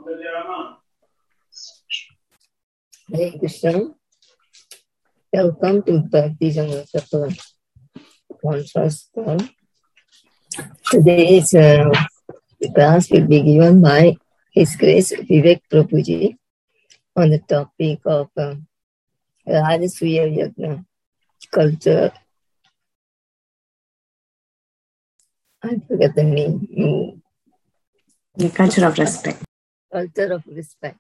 Hare Krishna. Welcome to Bhakti Sangha conference call. Today's class will be given by His Grace Vivek Prabhuji on the topic of Rajasuya Yajna, culture. I forget the name. The culture of respect. Culture of respect.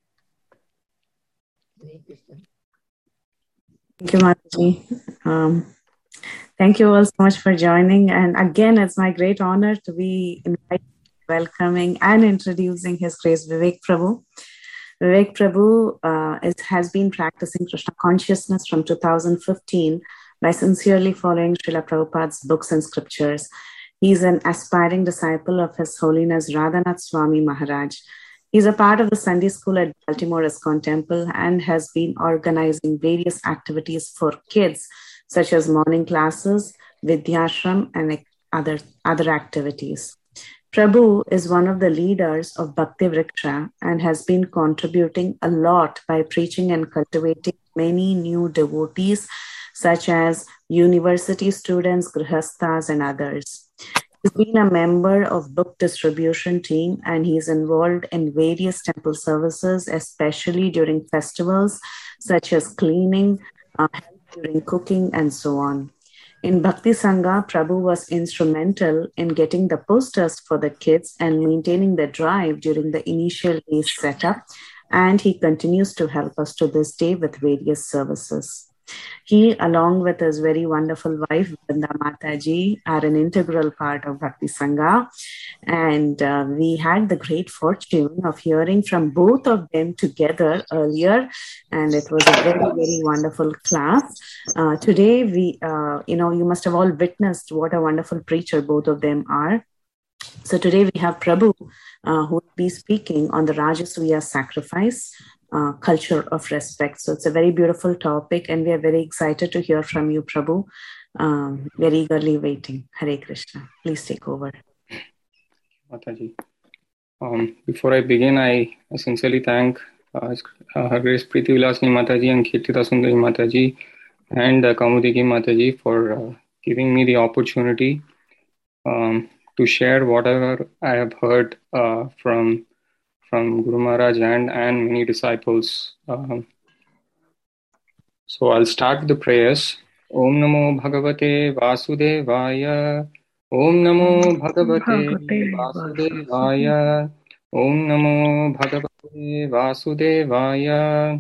Thank you, Mataji. Thank you all so much for joining. And again, it's my great honor to be invited, welcoming and introducing His Grace Vivek Prabhu. Vivek Prabhu has been practicing Krishna consciousness from 2015 by sincerely following Srila Prabhupada's books and scriptures. He's an aspiring disciple of His Holiness Radhanath Swami Maharaj. He's a part of the Sunday school at Baltimore ISKCON Temple and has been organizing various activities for kids, such as morning classes, Vidyashram, and other activities. Prabhu is one of the leaders of Bhakti Vriksha and has been contributing a lot by preaching and cultivating many new devotees, such as university students, grihasthas, and others. He's been a member of book distribution team and he's involved in various temple services, especially during festivals such as cleaning, help during cooking, and so on. In Bhakti Sangha, Prabhu was instrumental in getting the posters for the kids and maintaining the drive during the initial days setup, and he continues to help us to this day with various services. He, along with his very wonderful wife, Vrinda Mataji, are an integral part of Bhakti Sangha. And we had the great fortune of hearing from both of them together earlier. And it was a very, very wonderful class. Today, you must have all witnessed what a wonderful preacher both of them are. So today we have Prabhu, who will be speaking on the Rajasuya sacrifice, culture of respect. So it's a very beautiful topic and we are very excited to hear from you, Prabhu. Very eagerly waiting. Hare Krishna. Please take over. Mataji. Before I begin, I sincerely thank Her Grace Preeti Vilasini Mataji and Kirtita Sundari Mataji and Kamudiki Mataji for giving me the opportunity to share whatever I have heard from Guru Maharaj and many disciples. So I'll start with the prayers. Om Namo Bhagavate Vasudevaya. Om Namo Bhagavate Vasudevaya. Om Namo Bhagavate Vasudevaya.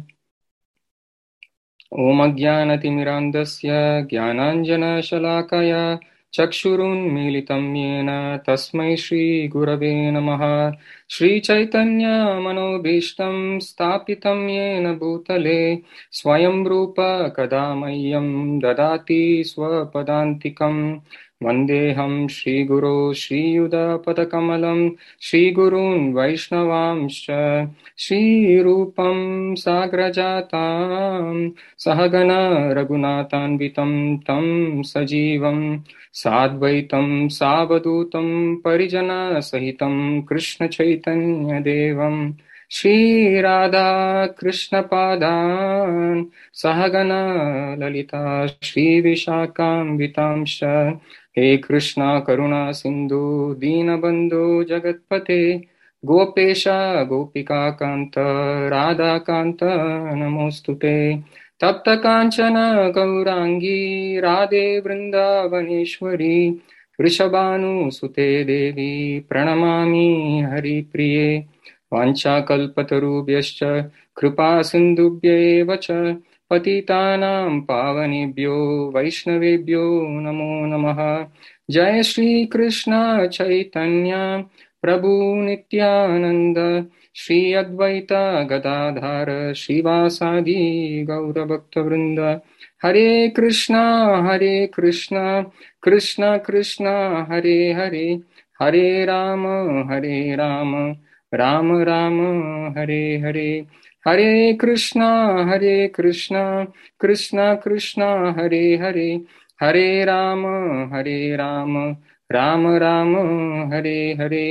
Om Ajnanatimirandasya Jnananjana Shalakaya Chakshurun Militam Yena Tasmai Shri Gurave Namaha. Shri Chaitanya Manobhishtam Stapitam Yena Bhutale Swayam Rupa Kadamayam Dadati Swapadantikam. Vandeham Shri Guru Shri Yuda Padakamalam Shri Gurun Vaishnavamscha Shri Rupam Sagrajatam Sahagana Raghunathanvitam Tam Sajivam Sadvaitam Savadutam Parijana Sahitam Krishna Chaitanya Devam Shri Radha Krishna Padan Sahagana Lalita Shri Vishakam Vitamsha. He Krishna Karuna Sindhu Dinabandhu Jagatpate Gopesha Gopika Kanta Radha Kanta Namostute Tapta Kanchana Gaurangi Radhe Vrindavaneshwari Rishabhanu Sute Devi Pranamami Hari Priye Vancha Kalpatarubhyascha Kripa Sindhubhya Vacha Patitanam Pavanebhyo Vaishnavebhyo Namo Namaha. Jai Shri Krishna Chaitanya Prabhu Nityananda Shri Advaita Gadadhara Shivasadi Gaura Bhakta Vrinda. Hare Krishna Krishna Krishna Hare Hare Hare Rama Rama Rama Hare Hare. Hare Krishna Krishna Krishna Hare Hare Hare Rama Rama Rama Hare Hare.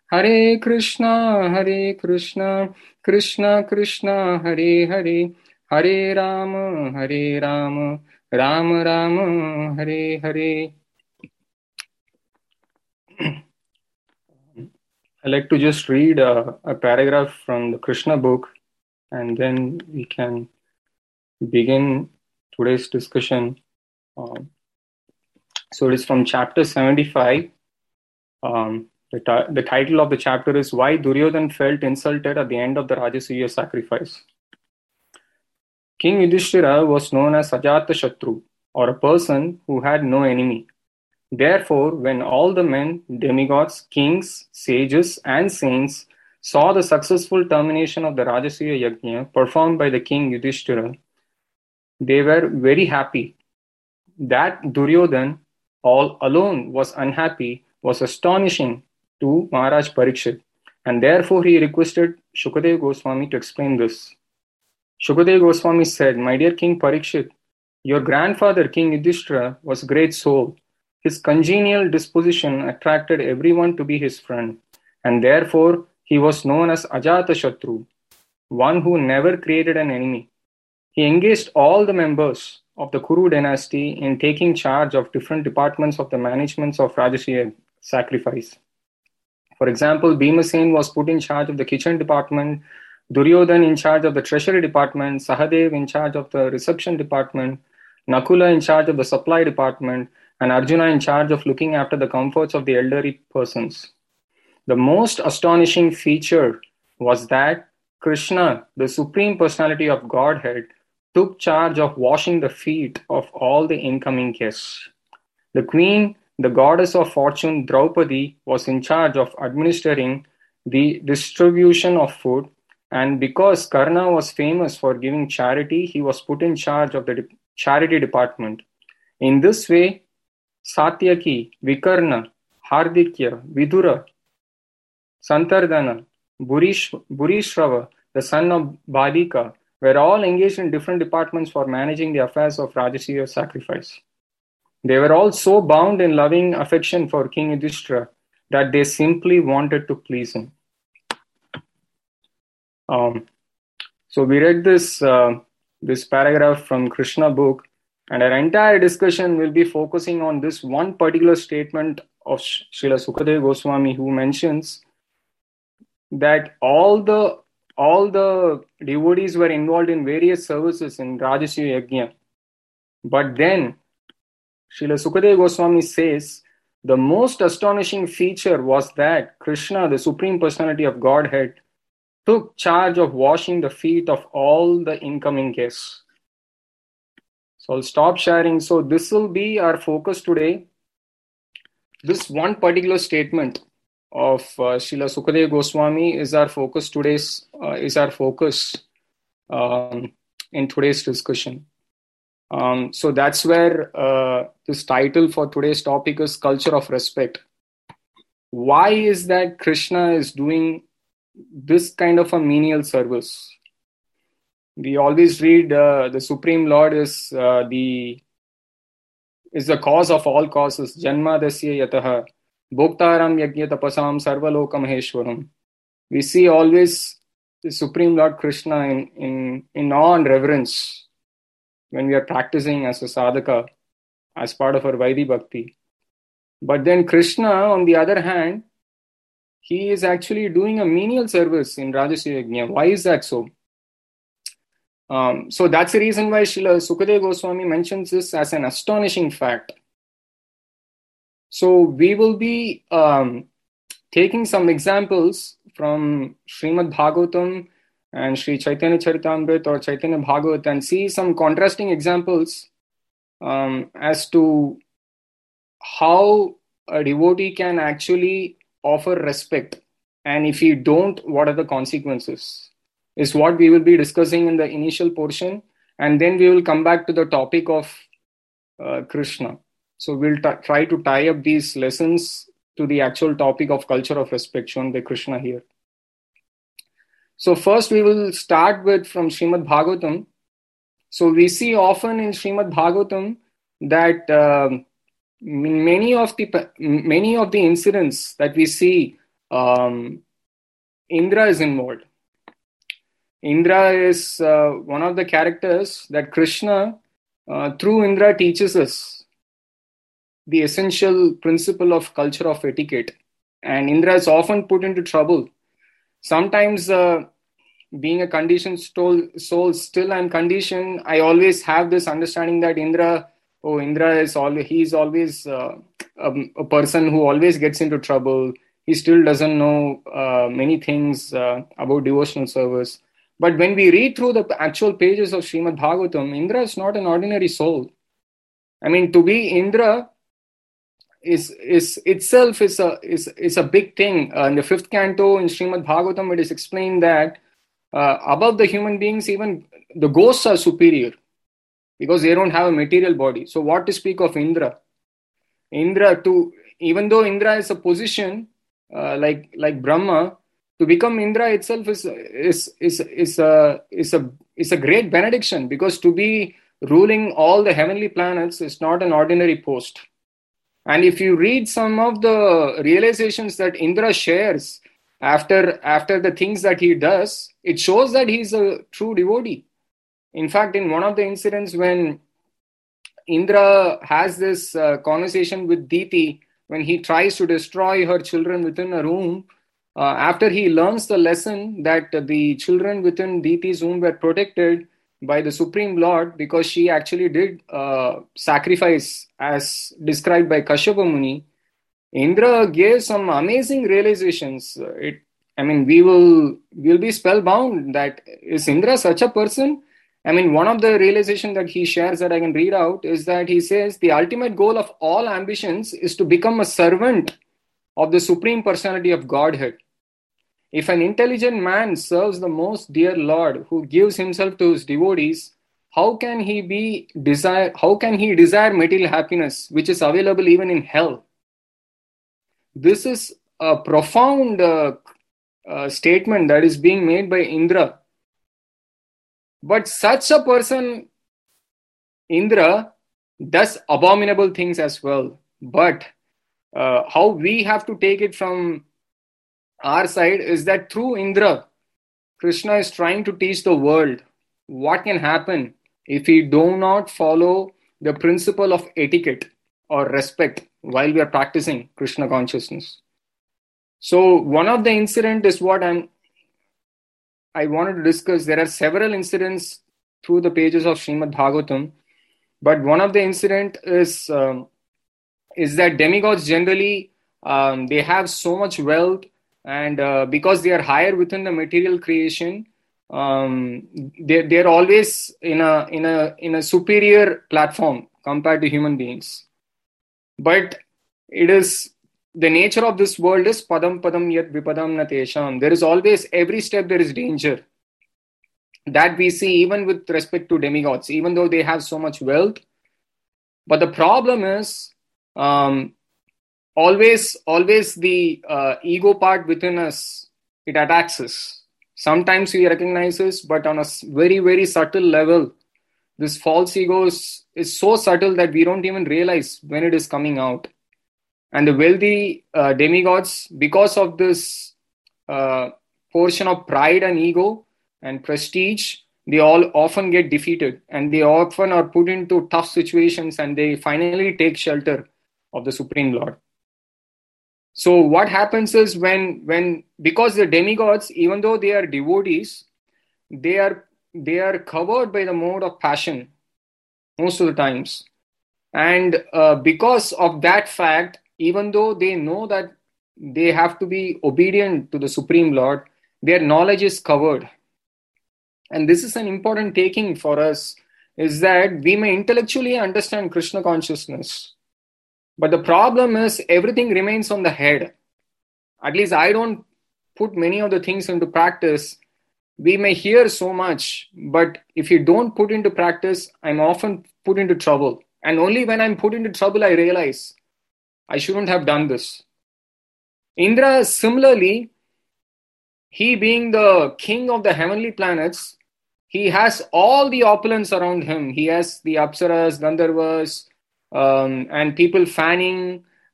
Hare Krishna, Krishna Krishna, Hare Hare, Hare Rama, Rama Rama, Hare Hare. I like to just read a paragraph from the Krishna book, and then we can begin today's discussion. So it is from chapter 75. The title of the chapter is Why Duryodhan Felt Insulted at the End of the Rajasuya Sacrifice. King Yudhishthira was known as Ajata Shatru, or a person who had no enemy. Therefore, when all the men, demigods, kings, sages, and saints saw the successful termination of the Rajasuya Yajna performed by the king Yudhishthira, they were very happy. That Duryodhan all alone was unhappy was astonishing to Maharaj Parikshit, and therefore he requested Shukadeva Goswami to explain this. Shukadeva Goswami said, "My dear King Parikshit, your grandfather King Yudhishthira was a great soul. His congenial disposition attracted everyone to be his friend, and therefore he was known as Ajata Shatru, one who never created an enemy. He engaged all the members of the Kuru dynasty in taking charge of different departments of the management of Rajasuya sacrifice. For example, Bhimasen was put in charge of the kitchen department, Duryodhan in charge of the treasury department, Sahadev in charge of the reception department, Nakula in charge of the supply department, and Arjuna in charge of looking after the comforts of the elderly persons. The most astonishing feature was that Krishna, the Supreme Personality of Godhead, took charge of washing the feet of all the incoming guests. The queen, the goddess of fortune, Draupadi, was in charge of administering the distribution of food, and because Karna was famous for giving charity, he was put in charge of the charity department. In this way, Satyaki, Vikarna, Hardikya, Vidura, Santardana, Burishrava, the son of Badika, were all engaged in different departments for managing the affairs of Rajasuya sacrifice. They were all so bound in loving affection for King Yudhishthira that they simply wanted to please him." So we read this paragraph from Krishna book, and our entire discussion will be focusing on this one particular statement of Srila Sukadeva Goswami, who mentions that all the devotees were involved in various services in Rajasuya Yajna. But then Srila Sukadeva Goswami says the most astonishing feature was that Krishna, the Supreme Personality of Godhead, took charge of washing the feet of all the incoming guests. So I'll stop sharing. So this will be our focus today. This one particular statement of Srila Sukadeva Goswami is our focus in today's discussion. So that's where this title for today's topic is Culture of Respect. Why is that Krishna is doing this kind of a menial service? We always read the Supreme Lord is the cause of all causes. Janma dasya yataha bhoktaram yajna tapasam sarvaloka maheshwaram. We see always the Supreme Lord Krishna in awe and reverence when we are practicing as a sadhaka, as part of our Vaidhi Bhakti. But then Krishna, on the other hand, he is actually doing a menial service in Rajasuya Yajna. Why is that so? So that's the reason why Srila Sukadeva Goswami mentions this as an astonishing fact. So we will be taking some examples from Srimad Bhagavatam and Sri Chaitanya Charitamrita or Chaitanya Bhagavat and see some contrasting examples as to how a devotee can actually offer respect, and if you don't, what are the consequences, is what we will be discussing in the initial portion, and then we will come back to the topic of Krishna. So we'll try to tie up these lessons to the actual topic of culture of respect shown by Krishna here. So first we will start with from Srimad Bhagavatam. So we see often in Srimad Bhagavatam that many of the incidents that we see Indra is involved. Indra is one of the characters that Krishna, through Indra, teaches us the essential principle of culture of etiquette. And Indra is often put into trouble. Sometimes, being a conditioned soul, still I'm conditioned. I always have this understanding that Indra is always a person who always gets into trouble. He still doesn't know many things about devotional service. But when we read through the actual pages of Srimad Bhagavatam, Indra is not an ordinary soul. I mean, to be Indra is itself is a big thing. In the 5th canto in Srimad Bhagavatam, it is explained that above the human beings, even the ghosts are superior because they don't have a material body. So what to speak of Indra? Even though Indra is a position like Brahma, to become Indra itself is a great benediction, because to be ruling all the heavenly planets is not an ordinary post. And if you read some of the realizations that Indra shares after the things that he does, it shows that he's a true devotee. In fact, in one of the incidents when Indra has this conversation with Diti, when he tries to destroy her children within a room, after he learns the lesson that the children within Diti's womb were protected by the Supreme Lord because she actually did sacrifice as described by Kashyapa Muni, Indra gave some amazing realizations. We'll be spellbound that is Indra such a person? I mean, one of the realizations that he shares that I can read out is that he says the ultimate goal of all ambitions is to become a servant of the Supreme Personality of Godhead. If an intelligent man serves the most dear Lord who gives himself to his devotees, how can he desire material happiness, which is available even in hell? This is a profound statement that is being made by Indra. But such a person, Indra, does abominable things as well. But how we have to take it from our side is that through Indra, Krishna is trying to teach the world what can happen if we do not follow the principle of etiquette or respect while we are practicing Krishna consciousness. So one of the incident is what I wanted to discuss. There are several incidents through the pages of Srimad Bhagavatam, but one of the incident is that demigods generally they have so much wealth, and because they are higher within the material creation, they're always in a superior platform compared to human beings. But it is the nature of this world is padam padam yat vipadam na tesham. There is always, every step there is danger. That we see even with respect to demigods, even though they have so much wealth. But the problem is always the ego part within us, it attacks us. Sometimes we recognize this, but on a very, very subtle level, this false ego is so subtle that we don't even realize when it is coming out. And the wealthy demigods, because of this portion of pride and ego and prestige, they all often get defeated, and they often are put into tough situations, and they finally take shelter of the Supreme Lord. So what happens is because the demigods, even though they are devotees, they are covered by the mode of passion most of the times. And because of that fact, even though they know that they have to be obedient to the Supreme Lord, their knowledge is covered. And this is an important taking for us, is that we may intellectually understand Krishna consciousness, but the problem is everything remains on the head. At least I don't put many of the things into practice. We may hear so much, but if you don't put into practice, I'm often put into trouble. And only when I'm put into trouble, I realize I shouldn't have done this. Indra, similarly, he being the king of the heavenly planets, he has all the opulence around him. He has the Apsaras, Gandharvas, and people fanning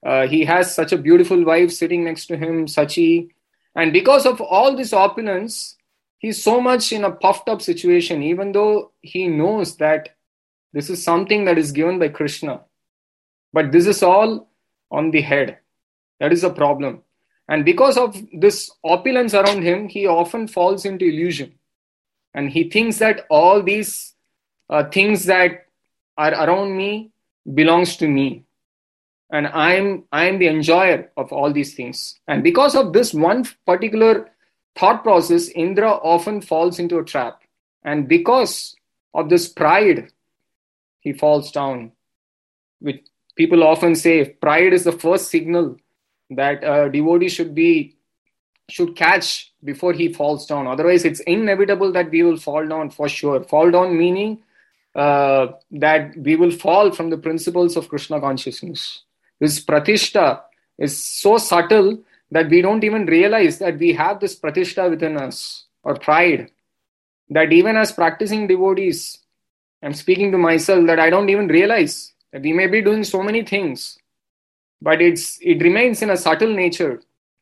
He has such a beautiful wife sitting next to him, Sachi. And because of all this opulence, he's so much in a puffed up situation, even though he knows that this is something that is given by Krishna. But this is all on the head. That is a problem. And because of this opulence around him, he often falls into illusion. And he thinks that all these things that are around me belongs to me. And I am the enjoyer of all these things. And because of this one particular thought process, Indra often falls into a trap. And because of this pride, he falls down. Which people often say pride is the first signal that a devotee should catch before he falls down. Otherwise, it's inevitable that we will fall down for sure. Fall down meaning that we will fall from the principles of Krishna consciousness. This pratishta is so subtle that we don't even realize that we have this pratishta within us, or pride, that even as practicing devotees, I'm speaking to myself, that I don't even realize that we may be doing so many things, but it remains in a subtle nature.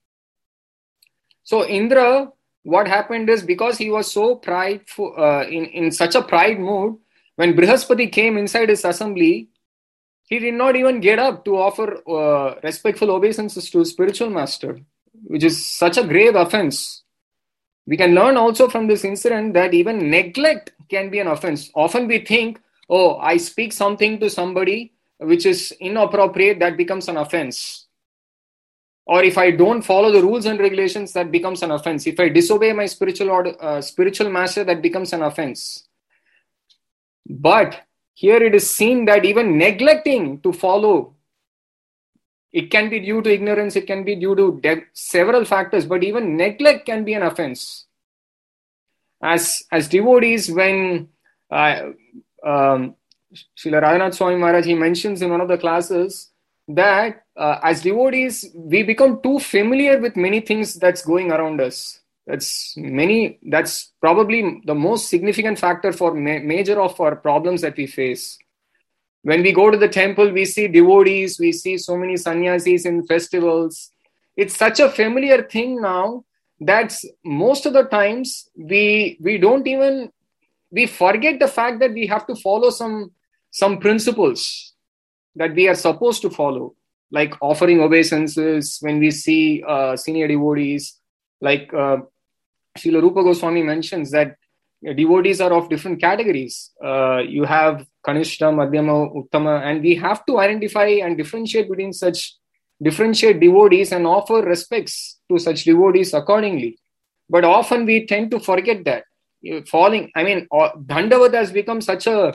So Indra, what happened is, because he was so prideful, in such a pride mood, when Brihaspati came inside his assembly, he did not even get up to offer respectful obeisances to his spiritual master, which is such a grave offense. We can learn also from this incident that even neglect can be an offense. Often we think, oh, I speak something to somebody which is inappropriate, that becomes an offense. Or if I don't follow the rules and regulations, that becomes an offense. If I disobey my spiritual master, that becomes an offense. But here it is seen that even neglecting to follow, it can be due to ignorance, it can be due to several factors, but even neglect can be an offense. As devotees, when Srila Radhanath Swami Maharaj, he mentions in one of the classes that as devotees, we become too familiar with many things that's going around us. That's probably the most significant factor for major of our problems that we face. When we go to the temple, we see devotees, we see so many sannyasis in festivals. It's such a familiar thing now that most of the times we forget the fact that we have to follow some principles that we are supposed to follow, like offering obeisances when we see senior devotees, like Srila Rupa Goswami mentions that devotees are of different categories. You have Kanishta, Madhyama, Uttama, and we have to identify and differentiate between such differentiate devotees and offer respects to such devotees accordingly. But often we tend to forget that. Dandavat has become such a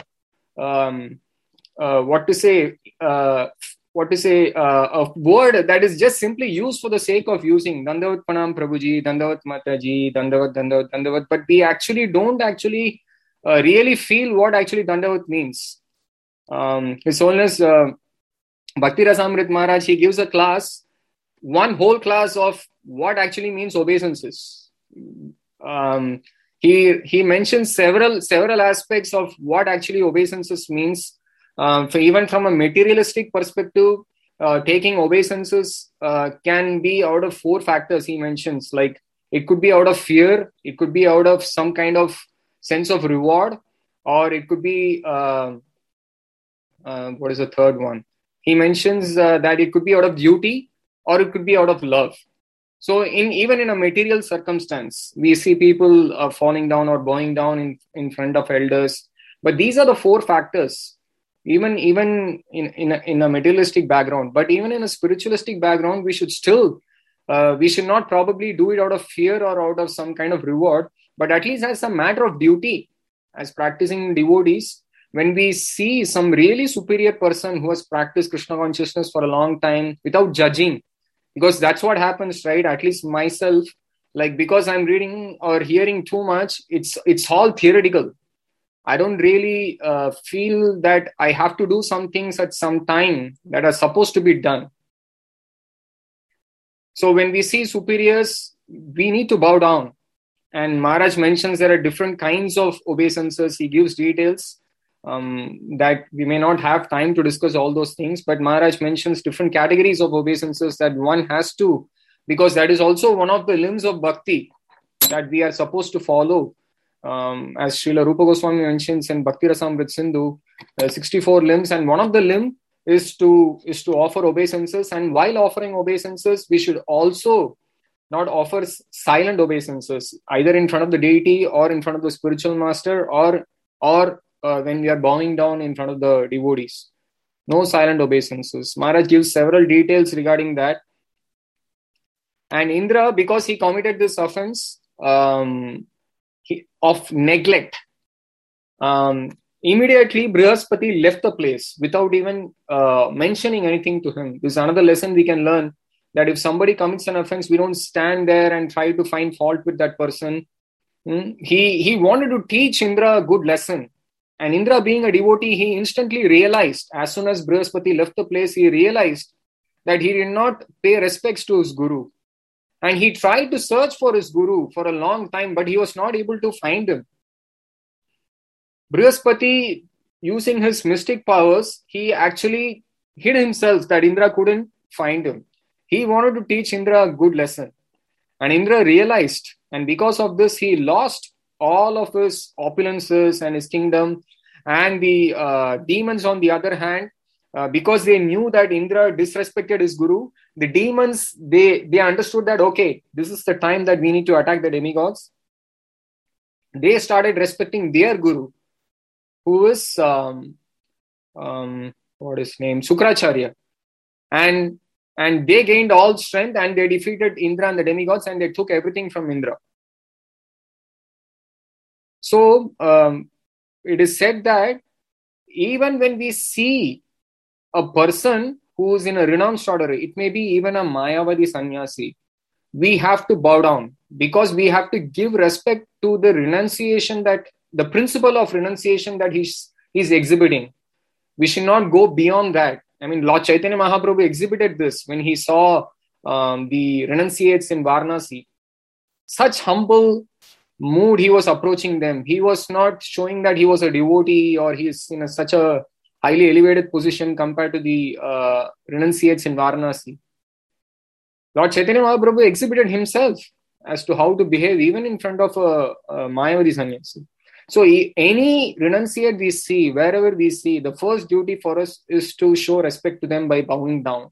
a word that is just simply used for the sake of using. Dandavat Pranam Prabhuji, Dandavat Mataji, Dandavat. But we actually don't really feel what actually Dandavat means. His Holiness Bhakti Rasamrit Maharaj, he gives a class, one whole class of what actually means obeisances. He mentions several aspects of what actually obeisances means. Even from a materialistic perspective, taking obeisances can be out of 4 factors he mentions. Like, it could be out of fear, it could be out of some kind of sense of reward, or it could be what is the third one? He mentions that it could be out of duty, or it could be out of love. So even in a material circumstance, we see people falling down or bowing down in front of elders. But these are the 4 factors, even in a materialistic background. But even in a spiritualistic background, we should not probably do it out of fear or out of some kind of reward, but at least as a matter of duty. As practicing devotees, when we see some really superior person who has practiced Krishna consciousness for a long time without judging, because that's what happens, right? At least myself, like, because I'm reading or hearing too much, it's all theoretical. I don't really feel that I have to do some things at some time that are supposed to be done. So when we see superiors, we need to bow down. And Maharaj mentions there are different kinds of obeisances. He gives details. that we may not have time to discuss all those things, but Maharaj mentions different categories of obeisances that one has to, because that is also one of the limbs of bhakti that we are supposed to follow. As Srila Rupa Goswami mentions in Bhakti Rasamrit Sindhu, 64 limbs, and one of the limb is to offer obeisances. And while offering obeisances, we should also not offer silent obeisances, either in front of the deity or in front of the spiritual master, or when we are bowing down in front of the devotees. No silent obeisances. Maharaj gives several details regarding that. And Indra, because he committed this offense of neglect, immediately Brihaspati left the place without even mentioning anything to him. This is another lesson we can learn, that if somebody commits an offense, we don't stand there and try to find fault with that person. He wanted to teach Indra a good lesson. And Indra, being a devotee, he instantly realized, as soon as Brihaspati left the place, he realized that he did not pay respects to his guru. And he tried to search for his guru for a long time, but he was not able to find him. Brihaspati, using his mystic powers, he actually hid himself that Indra couldn't find him. He wanted to teach Indra a good lesson. And Indra realized, and because of this, he lost all of his opulences and his kingdom. And the demons, on the other hand, because they knew that Indra disrespected his guru, the demons, they understood that, okay, this is the time that we need to attack the demigods. They started respecting their guru, who is, what is his name? Sukracharya. And they gained all strength, and they defeated Indra and the demigods, and they took everything from Indra. So, it is said that even when we see a person who is in a renounced order, it may be even a Mayavadi sannyasi, we have to bow down, because we have to give respect to the renunciation, that the principle of renunciation that he's exhibiting. We should not go beyond that. I mean, Lord Chaitanya Mahaprabhu exhibited this when he saw the renunciates in Varanasi. Such humble mood he was approaching them. He was not showing that he was a devotee or he is in such a highly elevated position compared to the renunciates in Varanasi. Lord Chaitanya Mahaprabhu exhibited himself as to how to behave even in front of a Mayavadi sannyasi. So any renunciate we see, wherever we see, the first duty for us is to show respect to them by bowing down.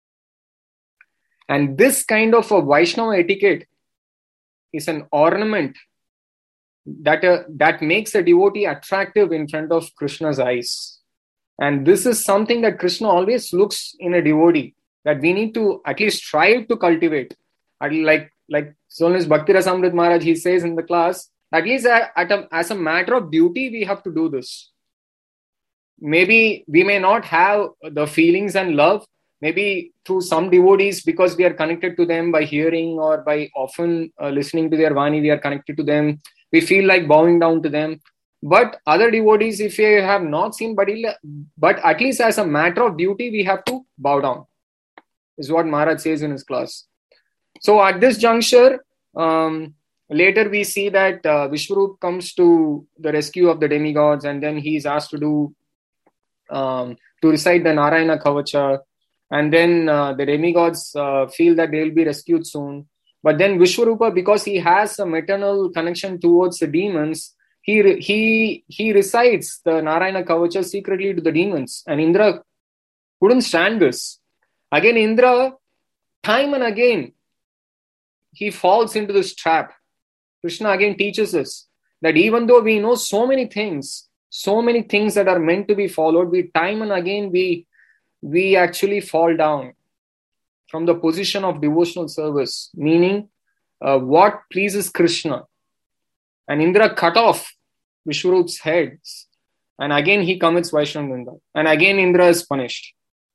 And this kind of a Vaishnava etiquette is an ornament that makes a devotee attractive in front of Krishna's eyes. And this is something that Krishna always looks in a devotee, that we need to at least strive to cultivate. Like so as Bhakti Rasamrit Maharaj, he says in the class, at least as a matter of duty, we have to do this. Maybe we may not have the feelings and love, maybe through some devotees, because we are connected to them by hearing or by often listening to their Vani, we are connected to them. We feel like bowing down to them. But other devotees, if we have not seen, but at least as a matter of duty, we have to bow down, is what Maharaj says in his class. So at this juncture, later we see that Vishwarup comes to the rescue of the demigods, and then he is asked to recite the Narayana Kavacha, and then the demigods feel that they will be rescued soon. But then Vishwarupa, because he has a maternal connection towards the demons, he recites the Narayana Kavacha secretly to the demons, and Indra couldn't stand this. Again, Indra, time and again, he falls into this trap. Krishna again teaches us that even though we know so many things that are meant to be followed, we time and again we actually fall down from the position of devotional service, meaning what pleases Krishna. And Indra cut off Vishwarup's heads, and again he commits Vaishnava Ninda, and again Indra is punished.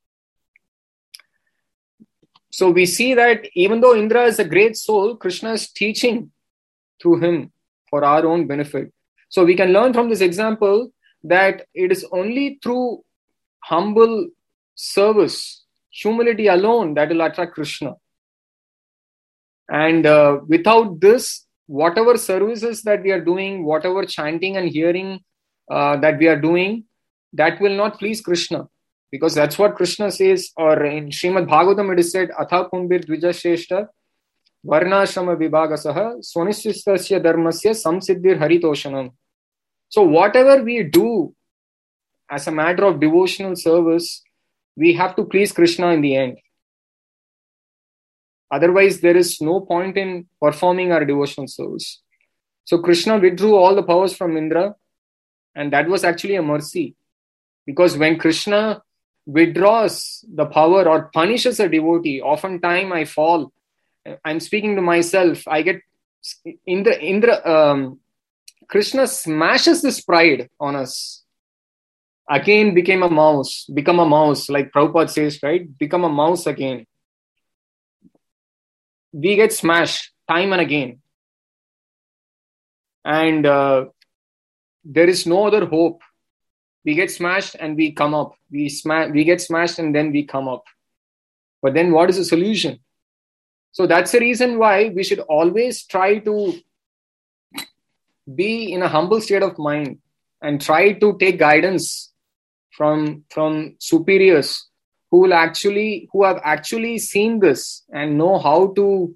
So we see that even though Indra is a great soul, Krishna is teaching through him for our own benefit. So we can learn from this example that it is only through humble service, humility alone, that will attract Krishna. And without this, whatever services that we are doing, whatever chanting and hearing that we are doing, that will not please Krishna. Because that's what Krishna says, or in Srimad Bhagavatam it is said, Atha Kumbir Dvija Shreshta Varnashrama Vibhagasaha Sonishistasya Dharmasya Samsiddhir Haritoshanam. So whatever we do as a matter of devotional service, we have to please Krishna in the end. Otherwise, there is no point in performing our devotional service. So Krishna withdrew all the powers from Indra, and that was actually a mercy. Because when Krishna withdraws the power or punishes a devotee, oftentimes I fall. I'm speaking to myself. I get Krishna smashes this pride on us. Again become a mouse, like Prabhupada says, right? Become a mouse again. We get smashed time and again. And there is no other hope. We get smashed and we come up. We get smashed and then we come up. But then what is the solution? So that's the reason why we should always try to be in a humble state of mind and try to take guidance from superiors who have actually seen this and know how to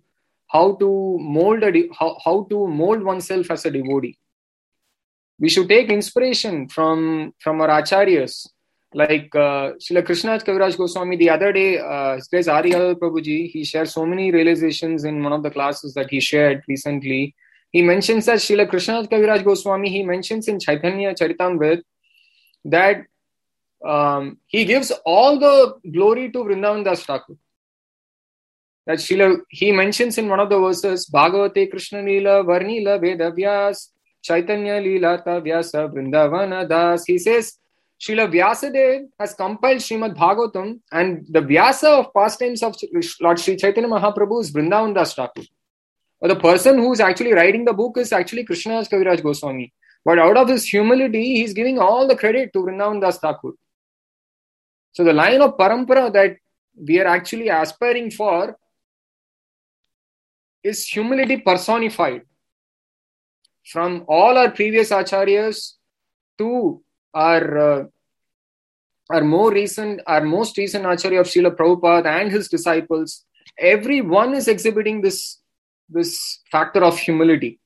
mold oneself as a devotee. We should take inspiration from our acharyas, like Srila Krishnadas Kaviraj Goswami. The other day, His Grace Adi Prabhuji, he shared so many realizations in one of the classes that he shared recently. He mentions that Srila Krishnadas Kaviraj Goswami, he mentions in Chaitanya Charitamrita that he gives all the glory to Vrindavan Das Thakur. That he mentions in one of the verses, Bhagavate Krishna Leela Varnila Veda Vyas Chaitanya Leela Vyasa Vrindavana Das. He says, Srila Vyasadeva has compiled Srimad Bhagavatam, and the Vyasa of pastimes of Lord Sri Chaitanya Mahaprabhu is Vrindavan Das Thakur. But the person who is actually writing the book is actually Krishnadas Kaviraj Goswami. But out of his humility, he is giving all the credit to Vrindavan Das Thakur. So the line of parampara that we are actually aspiring for is humility personified. From all our previous acharyas to our most recent acharya of Srila Prabhupada and his disciples, everyone is exhibiting this factor of humility.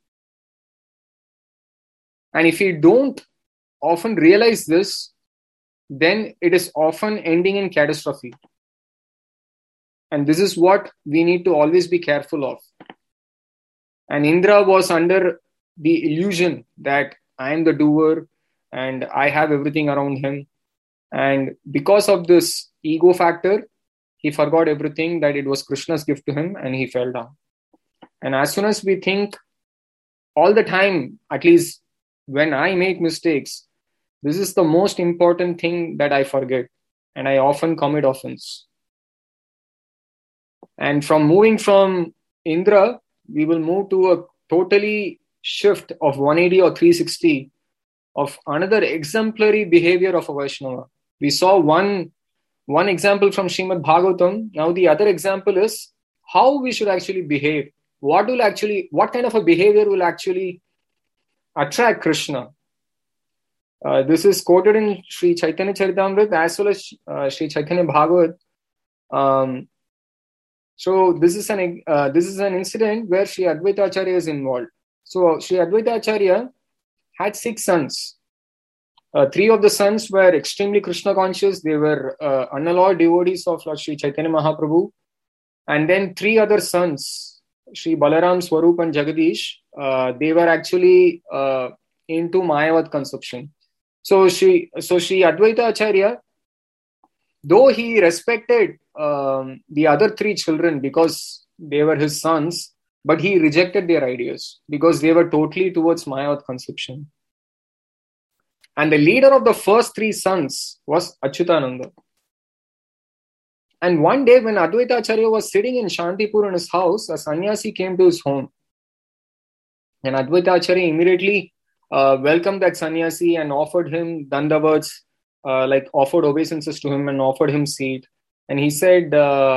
And if we don't often realize this, then it is often ending in catastrophe. And this is what we need to always be careful of. And Indra was under the illusion that I am the doer and I have everything around him. And because of this ego factor, he forgot everything, that it was Krishna's gift to him, and he fell down. And as soon as we think all the time, at least when I make mistakes, this is the most important thing that I forget, and I often commit offense. And from moving from Indra, we will move to a totally shift of 180 or 360 of another exemplary behavior of a Vaishnava. We saw one example from Srimad Bhagavatam. Now the other example is how we should actually behave. What kind of a behavior will actually attract Krishna? This is quoted in Sri Chaitanya Charitamrita as well as Sri Chaitanya Bhagavat. So this is an incident where Sri Advaita Acharya is involved. So Sri Advaita Acharya had 6 sons. 3 of the sons were extremely Krishna conscious. They were unalloyed devotees of Lord Sri Chaitanya Mahaprabhu. And then 3 other sons, Sri Balaram, Swarup and Jagadish, they were actually into Mayavad consumption. So Sri Advaita Acharya, though he respected the other 3 children because they were his sons, but he rejected their ideas because they were totally towards Mayavad conception. And the leader of the first 3 sons was Achyutananda. And one day when Advaita Acharya was sitting in Shantipur in his house, a sannyasi came to his home. And Advaita Acharya immediately welcomed that sannyasi and offered him dandavats, offered obeisances to him and offered him seat. And he said,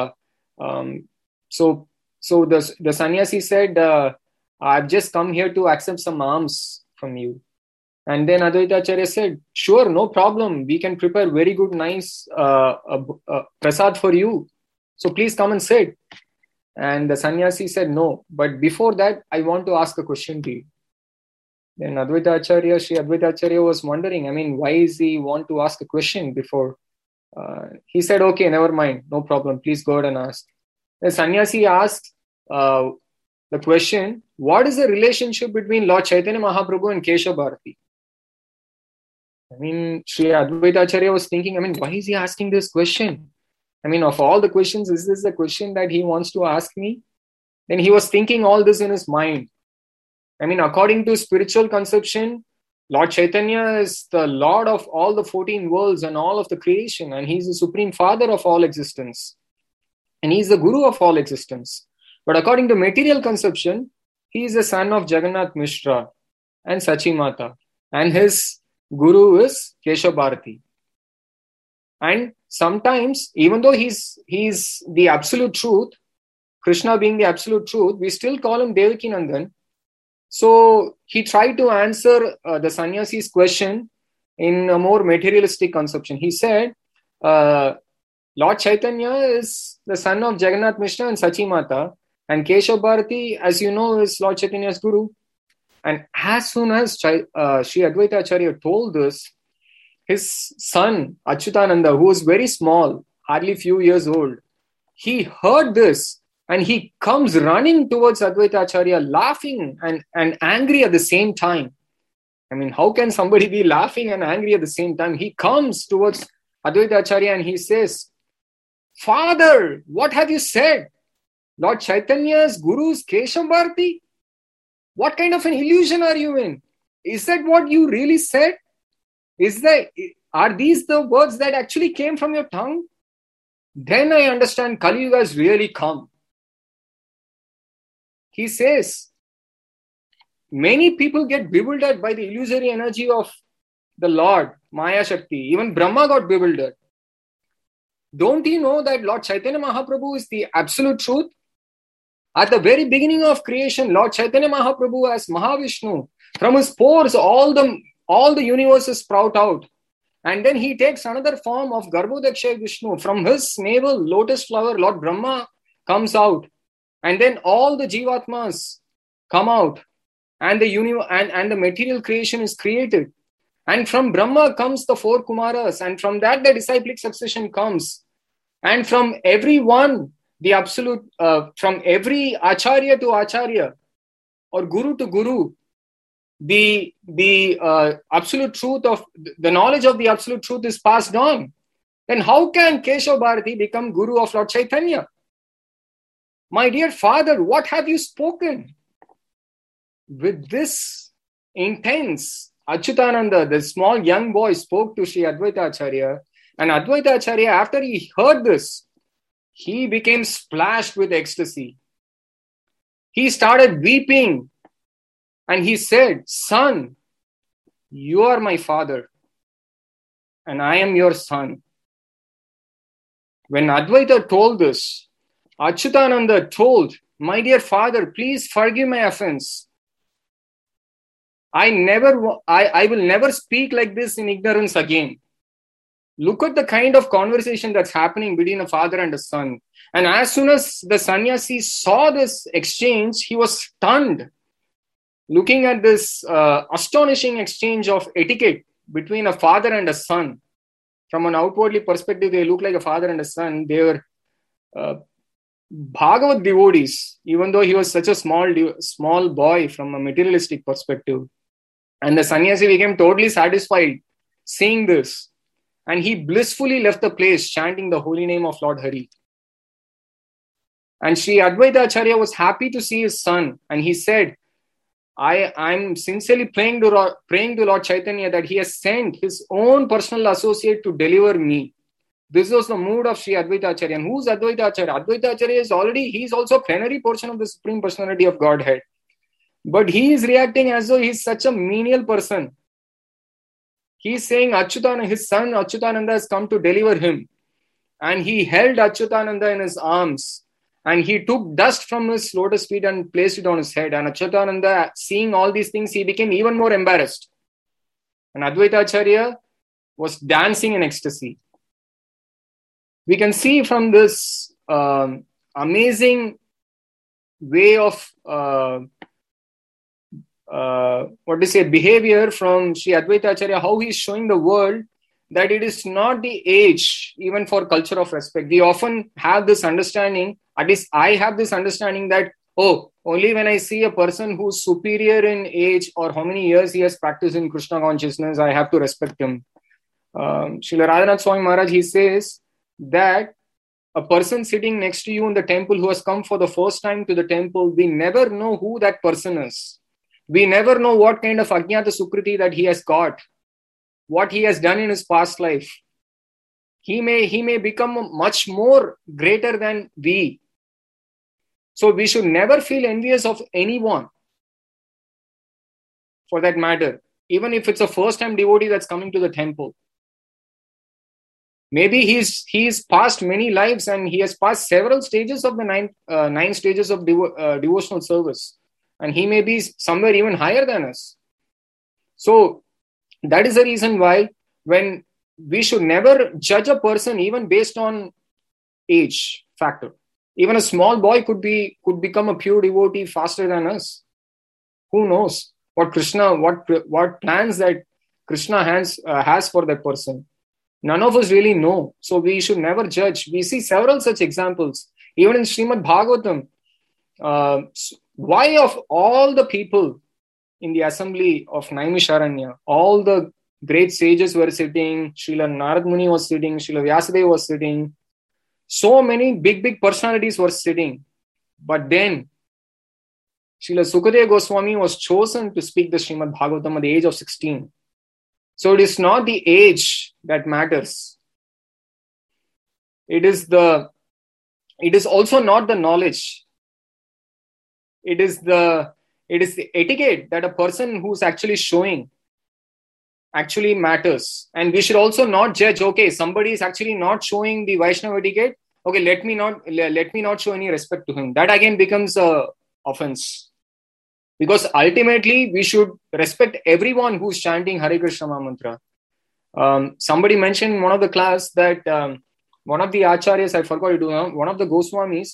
so the sannyasi said, I've just come here to accept some alms from you. And then Advaita Acharya said, sure, no problem. We can prepare very good, nice prasad for you. So please come and sit. And the sannyasi said, no. But before that, I want to ask a question to you. Then Advaita Acharya, Sri Advaita Acharya was wondering, why is he want to ask a question before? He said, okay, never mind. No problem. Please go ahead and ask. The sannyasi asked the question, what is the relationship between Lord Chaitanya Mahaprabhu and Keshav Bharati? Sri Advaita Acharya was thinking, why is he asking this question? Of all the questions, is this the question that he wants to ask me? Then he was thinking all this in his mind. According to spiritual conception, Lord Chaitanya is the Lord of all the 14 worlds and all of the creation, and he's the Supreme Father of all existence. And he's the Guru of all existence. But according to material conception, he is the son of Jagannath Mishra and Sachi Mata. And his Guru is Keshav Bharati. And sometimes, even though he's the absolute truth, Krishna being the absolute truth, we still call him Devaki Nandan. So he tried to answer the sannyasi's question in a more materialistic conception. He said, Lord Chaitanya is the son of Jagannath Mishra and Sachi Mata, and Keshav Bharati, as you know, is Lord Chaitanya's Guru. And as soon as Sri Advaita Acharya told this, his son, Achyutananda, who was very small, hardly few years old, he heard this and he comes running towards Advaita Acharya, laughing and angry at the same time. How can somebody be laughing and angry at the same time? He comes towards Advaita Acharya and he says, Father, what have you said? Lord Chaitanya's Guru is Keshav Bharati? What kind of an illusion are you in? Is that what you really said? Are these the words that actually came from your tongue? Then I understand Kali Yuga has really come. He says, many people get bewildered by the illusory energy of the Lord, Maya Shakti. Even Brahma got bewildered. Don't you know that Lord Chaitanya Mahaprabhu is the absolute truth? At the very beginning of creation, Lord Chaitanya Mahaprabhu as Mahavishnu, from his pores, all the universes sprout out. And then he takes another form of Garbhodakshay Vishnu. From his navel, lotus flower, Lord Brahma comes out. And then all the Jivatmas come out. And the material creation is created. And from Brahma comes the 4 Kumaras. And from that, the disciplic succession comes. And from everyone, the absolute, from every Acharya to Acharya, or Guru to Guru, the absolute truth of the knowledge of the absolute truth is passed on. Then how can Keshav Bharati become Guru of Lord Chaitanya? My dear father, what have you spoken? With this intense, Achyutananda, the small young boy, spoke to Sri Advaita Acharya. And Advaita Acharya, after he heard this, he became splashed with ecstasy. He started weeping. And he said, son, you are my father. And I am your son. When Advaita told this, Achyutananda told, my dear father, please forgive my offense. I will never speak like this in ignorance again. Look at the kind of conversation that's happening between a father and a son. And as soon as the sannyasi saw this exchange, he was stunned. Looking at this astonishing exchange of etiquette between a father and a son. From an outwardly perspective, they look like a father and a son. They were Bhagavad devotees, even though he was such a small boy from a materialistic perspective. And the sannyasi became totally satisfied seeing this. And he blissfully left the place, chanting the holy name of Lord Hari. And Sri Advaita Acharya was happy to see his son. And he said, I'm sincerely praying to Lord Chaitanya that he has sent his own personal associate to deliver me. This was the mood of Sri Advaita Acharya. And who's Advaita Acharya? Advaita Acharya he's also a plenary portion of the Supreme Personality of Godhead. But he is reacting as though he's such a menial person. He's saying his son Achyutananda has come to deliver him. And he held Achyutananda in his arms. And he took dust from his lotus feet and placed it on his head. And Achyutananda, seeing all these things, he became even more embarrassed. And Advaita Acharya was dancing in ecstasy. We can see from this amazing way of behavior from Sri Advaita Acharya, how he is showing the world that it is not the age, even for culture of respect. We often have this understanding, at least I have this understanding that, only when I see a person who's superior in age or how many years he has practiced in Krishna consciousness, I have to respect him. Srila Radhanath Swami Maharaj, he says that a person sitting next to you in the temple who has come for the first time to the temple, we never know who that person is. We never know what kind of Ajnata Sukriti that he has got, what he has done in his past life. He may become much more greater than we. So we should never feel envious of anyone, for that matter, even if it's a first-time devotee that's coming to the temple. Maybe he's passed many lives and he has passed several stages of the nine stages of devotional service. And he may be somewhere even higher than us. So that is the reason why when we should never judge a person even based on age factor. Even a small boy could become a pure devotee faster than us. Who knows what plans that Krishna has for that person? None of us really know. So we should never judge. We see several such examples. Even in Srimad Bhagavatam, why of all the people in the assembly of Naimisharanya, all the great sages were sitting, Srila Narad Muni was sitting, Srila Vyasadeva was sitting, so many big personalities were sitting. But then, Srila Sukadeva Goswami was chosen to speak the Srimad Bhagavatam at the age of 16. So it is not the age that matters. It is also not the knowledge. It is the etiquette that a person who's actually showing actually matters. And we should also not judge, somebody is actually not showing the Vaishnava etiquette. Let me not show any respect to him. That again becomes a offense. Because ultimately we should respect everyone who's chanting Hare Krishna mantra. Somebody mentioned in one of the class that one of the acharyas, I forgot it, one of the Goswamis,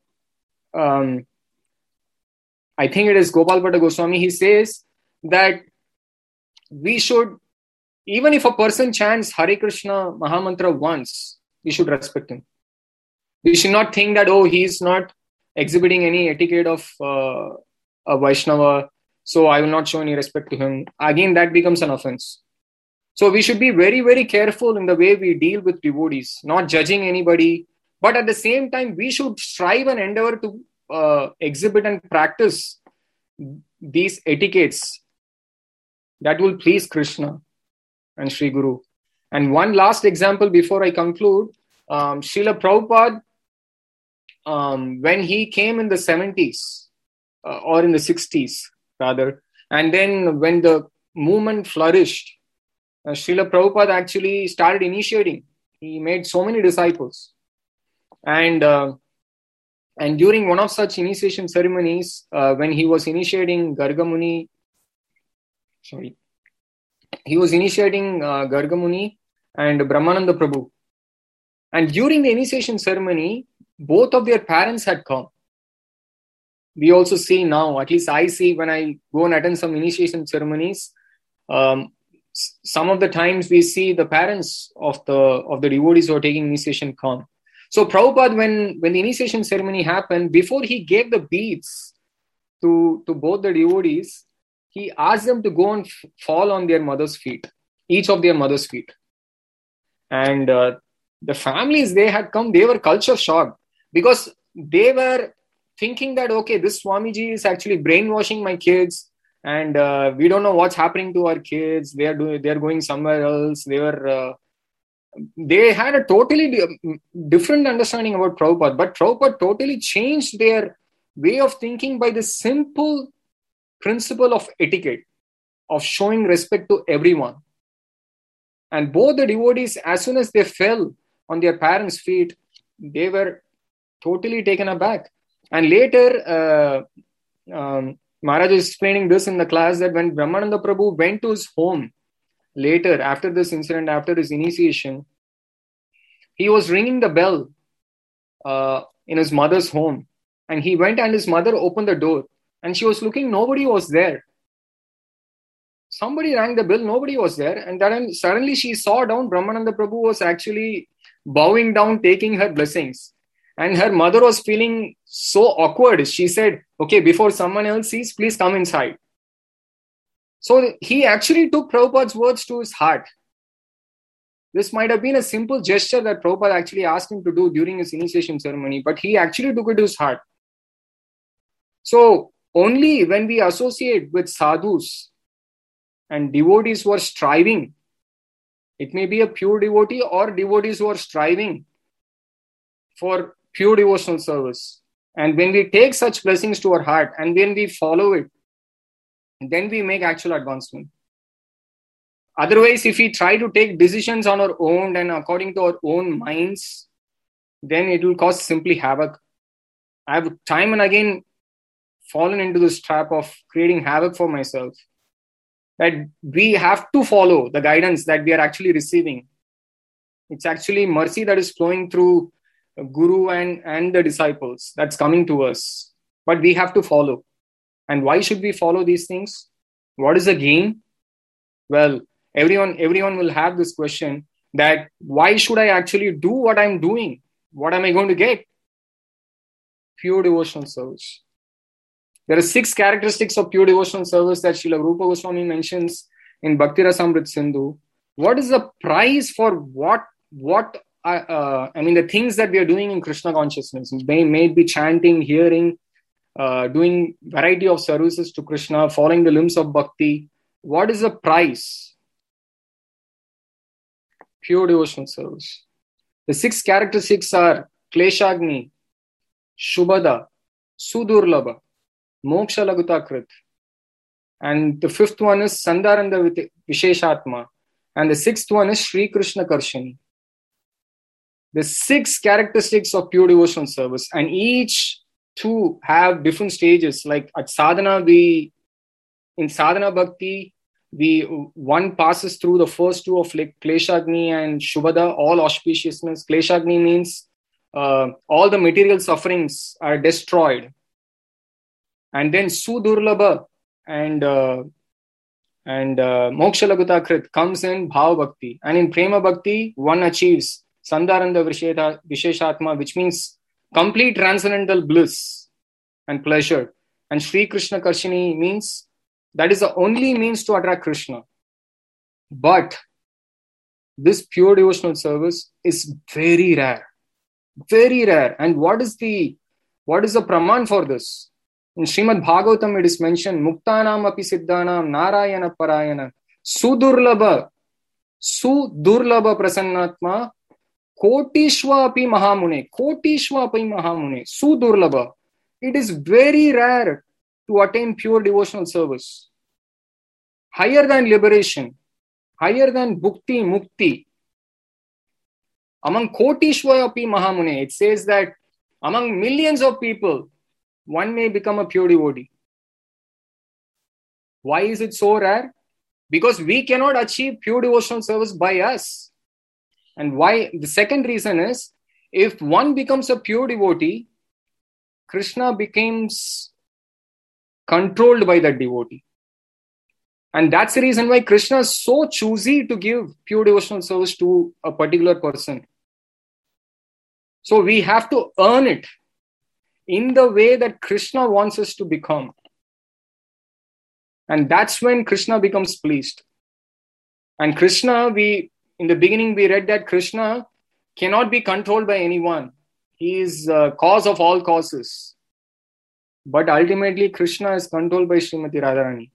I think it is Gopal Bhatta Goswami, he says that we should, even if a person chants Hare Krishna Mahamantra once, we should respect him. We should not think that, he is not exhibiting any etiquette of a Vaishnava, so I will not show any respect to him. Again, that becomes an offense. So we should be very, very careful in the way we deal with devotees, not judging anybody. But at the same time, we should strive and endeavor to exhibit and practice these etiquettes that will please Krishna and Sri Guru. And one last example before I conclude, Srila Prabhupada, when he came in the 70s, or in the 60s rather, and then when the movement flourished, Srila Prabhupada actually started initiating. He made so many disciples. And during one of such initiation ceremonies, when he was initiating Garga Muni and Brahmananda Prabhu. And during the initiation ceremony, both of their parents had come. We also see now, at least I see when I go and attend some initiation ceremonies, some of the times we see the parents of the devotees who are taking initiation come. So Prabhupada, when the initiation ceremony happened, before he gave the beads to both the devotees, he asked them to go and fall on their mother's feet, each of their mother's feet. And the families, they had come, they were culture shocked because they were thinking that, this Swamiji is actually brainwashing my kids, and we don't know what's happening to our kids. They are going somewhere else. They had a totally different understanding about Prabhupada, but Prabhupada totally changed their way of thinking by the simple principle of etiquette, of showing respect to everyone. And both the devotees, as soon as they fell on their parents' feet, they were totally taken aback. And later, Maharaj is explaining this in the class, that when Brahmananda Prabhu went to his home later, after this incident, after his initiation, he was ringing the bell in his mother's home. And he went and his mother opened the door. And she was looking, nobody was there. Somebody rang the bell, nobody was there. And then suddenly she saw down, Brahmananda Prabhu was actually bowing down, taking her blessings. And her mother was feeling so awkward. She said, okay, before someone else sees, please come inside. So he actually took Prabhupada's words to his heart. This might have been a simple gesture that Prabhupada actually asked him to do during his initiation ceremony, but he actually took it to his heart. So only when we associate with sadhus and devotees who are striving, it may be a pure devotee or devotees who are striving for pure devotional service. And when we take such blessings to our heart and when we follow it, then we make actual advancement. Otherwise, if we try to take decisions on our own and according to our own minds, then it will cause simply havoc. I have time and again fallen into this trap of creating havoc for myself. That we have to follow the guidance that we are actually receiving. It's actually mercy that is flowing through Guru and the disciples that's coming to us. But we have to follow. And why should we follow these things? What is the gain? Well, everyone will have this question that why should I actually do what I'm doing? What am I going to get? Pure devotional service. There are 6 characteristics of pure devotional service that Srila Rupa Goswami mentions in Bhakti Rasamrita Sindhu. What is the price for the things that we are doing in Krishna consciousness? May it be chanting, hearing, doing variety of services to Krishna, following the limbs of bhakti. What is the price? Pure devotional service. The 6 characteristics are Kleshagni, Shubhada, Sudurlabha, Moksha Lagutakrit. And the 5th one is Sandaranda Visheshatma. And the 6th one is Sri Krishna Karshani. The 6 characteristics of pure devotional service, and each 2 have different stages. Like at sadhana, in sadhana bhakti, one passes through the first 2 of Kleshagni and Shubhada, all auspiciousness. Kleshagni means all the material sufferings are destroyed. And then Sudurlabha and Moksha Lagutakrit comes in Bhava Bhakti. And in Prema Bhakti, one achieves Sandaranda Visheshatma, which means complete transcendental bliss and pleasure. And Sri Krishna Karshani means that is the only means to attract Krishna. But this pure devotional service is very rare. Very rare. And what is the praman for this? In Srimad Bhagavatam, it is mentioned, Muktanam api siddhanam narayana parayana sudurlabha prasannatma kotishva api mahamune sudurlabha. It is very rare to attain pure devotional service. Higher than liberation, higher than bhukti, mukti. Among kotishva api mahamune, it says that among millions of people, one may become a pure devotee. Why is it so rare? Because we cannot achieve pure devotional service by us. And why? The second reason is, if one becomes a pure devotee, Krishna becomes controlled by that devotee. And that's the reason why Krishna is so choosy to give pure devotional service to a particular person. So we have to earn it in the way that Krishna wants us to become. And that's when Krishna becomes pleased. And Krishna, in the beginning we read that Krishna cannot be controlled by anyone. He is the cause of all causes. But ultimately Krishna is controlled by Srimati Radharani.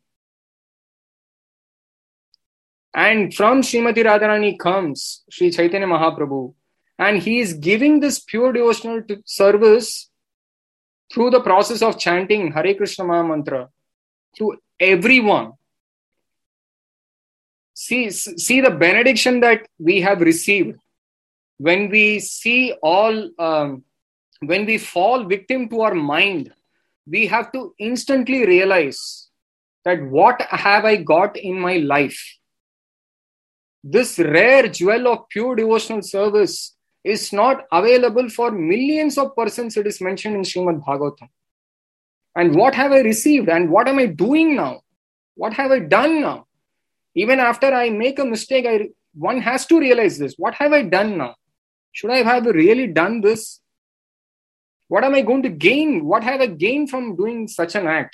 And from Srimati Radharani comes Sri Chaitanya Mahaprabhu. And he is giving this pure devotional service through the process of chanting Hare Krishna Maha Mantra to everyone. See the benediction that we have received when we when we fall victim to our mind. We have to instantly realize that what have I got in my life? This rare jewel of pure devotional service is not available for millions of persons. It is mentioned in Srimad Bhagavatam. And what have I received? And what am I doing now? What have I done now? Even after I make a mistake, one has to realize this. What have I done now? Should I have really done this? What am I going to gain? What have I gained from doing such an act?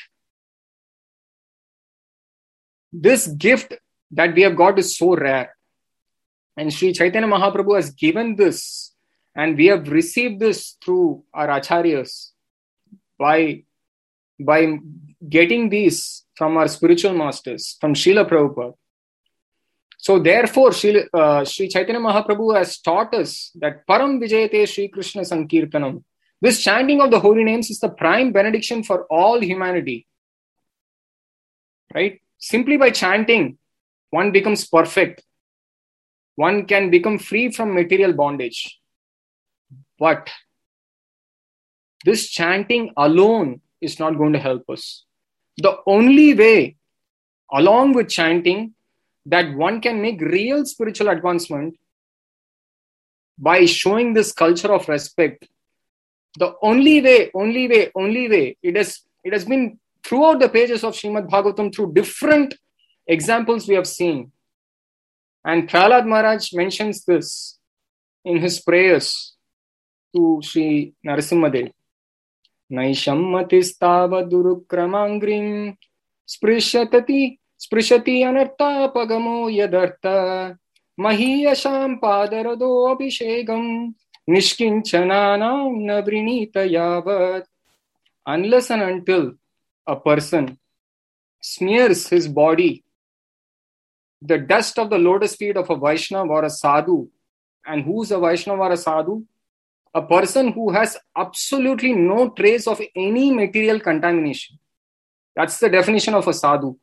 This gift that we have got is so rare. And Sri Chaitanya Mahaprabhu has given this, and we have received this through our acharyas by getting these from our spiritual masters, from Srila Prabhupada. So therefore, Sri Chaitanya Mahaprabhu has taught us that Param Vijayate Sri Krishna Sankirtanam. This chanting of the holy names is the prime benediction for all humanity. Right? Simply by chanting, one becomes perfect. One can become free from material bondage. But this chanting alone is not going to help us. The only way, along with chanting, that one can make real spiritual advancement by showing this culture of respect. The only way, it has been throughout the pages of Srimad Bhagavatam through different examples we have seen. And Prahlad Maharaj mentions this in his prayers to Sri Narasimhadev. Naishammati durukramangrim sprishati anartapagamo yadartha mahiyasham padarado abhishegam nishkinchananam navrinita yavat. Unless and until a person smears his body the dust of the lotus feet of a Vaishnava or a sadhu. And who's a Vaishnava or a sadhu? A person who has absolutely no trace of any material contamination. That's the definition of a sadhu.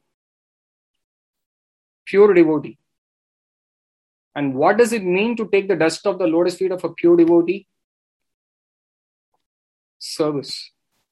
Pure devotee. And what does it mean to take the dust of the lotus feet of a pure devotee? Service.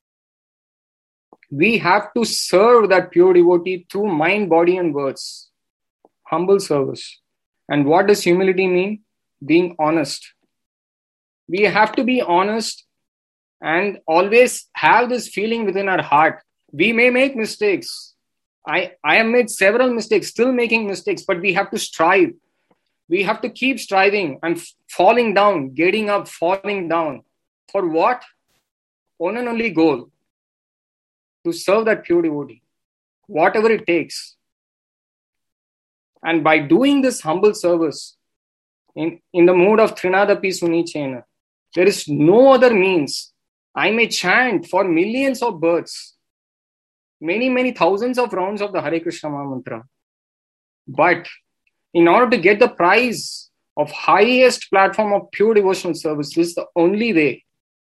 We have to serve that pure devotee through mind, body, and words. Humble service. And what does humility mean? Being honest. We have to be honest and always have this feeling within our heart. We may make mistakes. I have made several mistakes, still making mistakes, but we have to strive. We have to keep striving and falling down, getting up, falling down. For what? One and only goal. To serve that pure devotee. Whatever it takes. And by doing this humble service, in the mood of Trinadapi Sunichena, there is no other means. I may chant for millions of births, many thousands of rounds of the Hare Krishna Mantra. But in order to get the prize of highest platform of pure devotional service, this is the only way.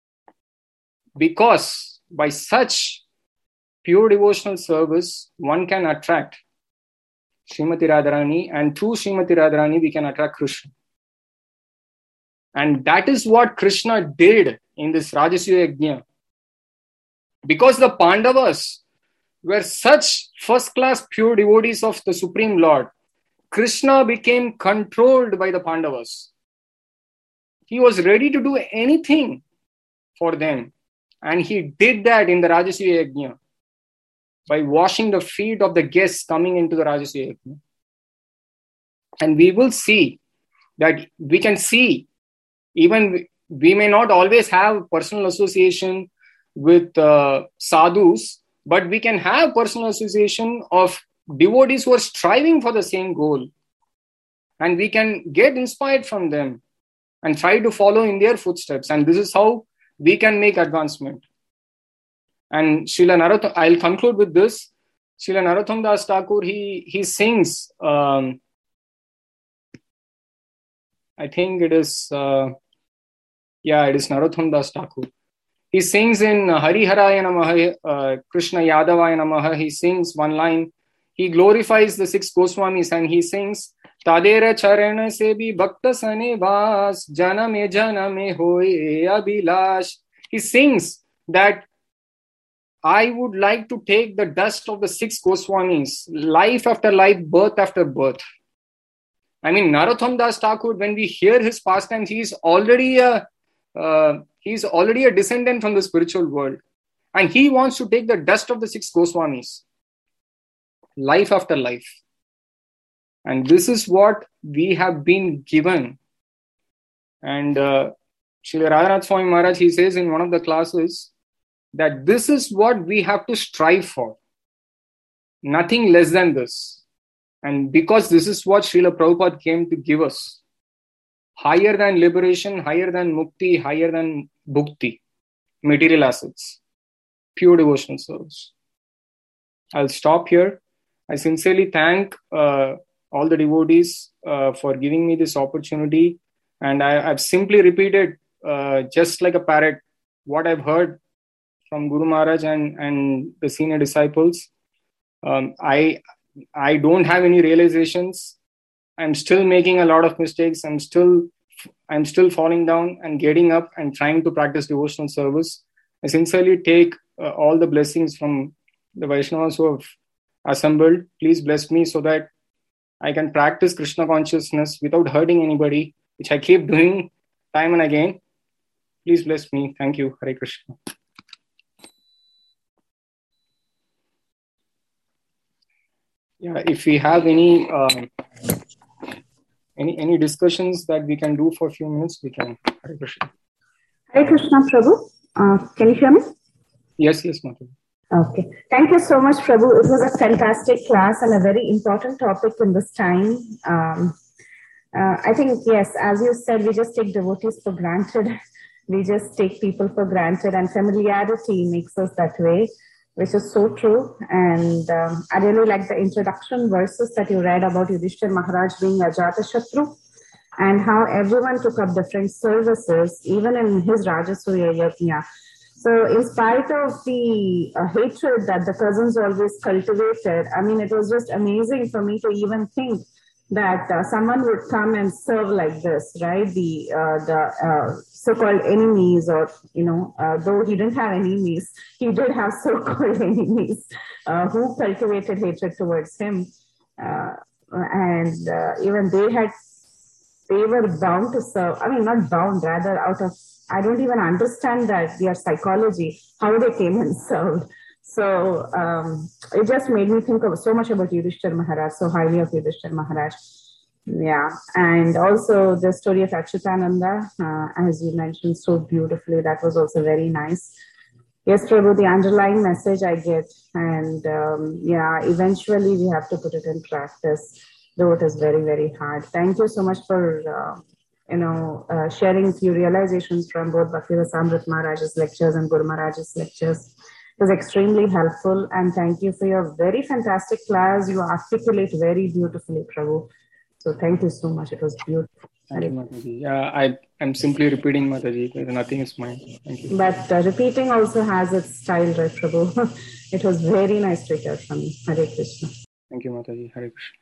Because by such pure devotional service, one can attract Srimati Radharani, and through Srimati Radharani, we can attract Krishna. And that is what Krishna did in this Rajasuya Yajna. Because the Pandavas were such first-class pure devotees of the Supreme Lord, Krishna became controlled by the Pandavas. He was ready to do anything for them. And he did that in the Rajasuya Yajna by washing the feet of the guests coming into the Rajasuya Yajna. And we will see that we can see, even we may not always have personal association with sadhus, but we can have personal association of devotees who are striving for the same goal. And we can get inspired from them and try to follow in their footsteps. And this is how we can make advancement. And Srila Narottam, I'll conclude with this. Srila Narottam Das Thakur, he sings, I think it is, it is Narottam Das Thakur. He sings in Hariharaya Namaha, Krishna Yadavaya Namaha, he sings one line. He glorifies the 6 Goswamis and he sings, Tadera Charana Sebi Bhakta Sane Vas, Janame Hoye Abhilash. He sings that I would like to take the dust of the 6 Goswamis, life after life, birth after birth. I mean, Narottam Das Thakur, when we hear his pastimes, he's already a descendant from the spiritual world. And he wants to take the dust of the 6 Goswamis, life after life. And this is what we have been given. And Srila Radhanath Swami Maharaj, he says in one of the classes that this is what we have to strive for. Nothing less than this. And because this is what Srila Prabhupada came to give us. Higher than liberation, higher than mukti, higher than bhukti. Material assets. Pure devotional service. I'll stop here. I sincerely thank all the devotees for giving me this opportunity. And I've simply repeated, just like a parrot, what I've heard from Guru Maharaj and the senior disciples. I don't have any realizations. I'm still making a lot of mistakes. I'm still falling down and getting up and trying to practice devotional service. I sincerely take all the blessings from the Vaishnavas who have assembled. Please bless me so that I can practice Krishna consciousness without hurting anybody, which I keep doing time and again. Please bless me. Thank you. Hare Krishna. Yeah, if we have any discussions that we can do for a few minutes, we can. Hare Krishna. Hare Krishna, Prabhu. Can you hear me? Yes, Mataji. Okay. Thank you so much, Prabhu. It was a fantastic class and a very important topic in this time. I think, yes, as you said, we just take devotees for granted. We just take people for granted, and familiarity makes us that way, which is so true. And I really like the introduction verses that you read about Yudhishthir Maharaj being Ajatashatru and how everyone took up different services, even in his Rajasuya Yajna. So in spite of the hatred that the cousins always cultivated, I mean, it was just amazing for me to even think that someone would come and serve like this, right? The so-called enemies, or, though he didn't have enemies, he did have so-called enemies who cultivated hatred towards him. And even they were bound to serve. I mean, not bound, rather out of, I don't even understand that their psychology, how they came and served. So it just made me think of so much about Yudhishthir Maharaj, so highly of Yudhishthir Maharaj. Yeah, and also the story of Achyutananda, as you mentioned so beautifully, that was also very nice. Yes, Prabhu, the underlying message I get, and eventually we have to put it in practice, though it is very, very hard. Thank you so much for sharing few realizations from both Bhaktivedanta Maharaj's lectures and Guru Maharaj's lectures. It was extremely helpful, and thank you for your very fantastic class. You articulate very beautifully, Prabhu. So thank you so much. It was beautiful. Thank you, Mataji. Yeah, I'm simply repeating, Mataji. Nothing is mine. Thank you. But repeating also has its style, right, Prabhu? It was very nice to hear from you. Hare Krishna. Thank you, Mataji. Hare Krishna.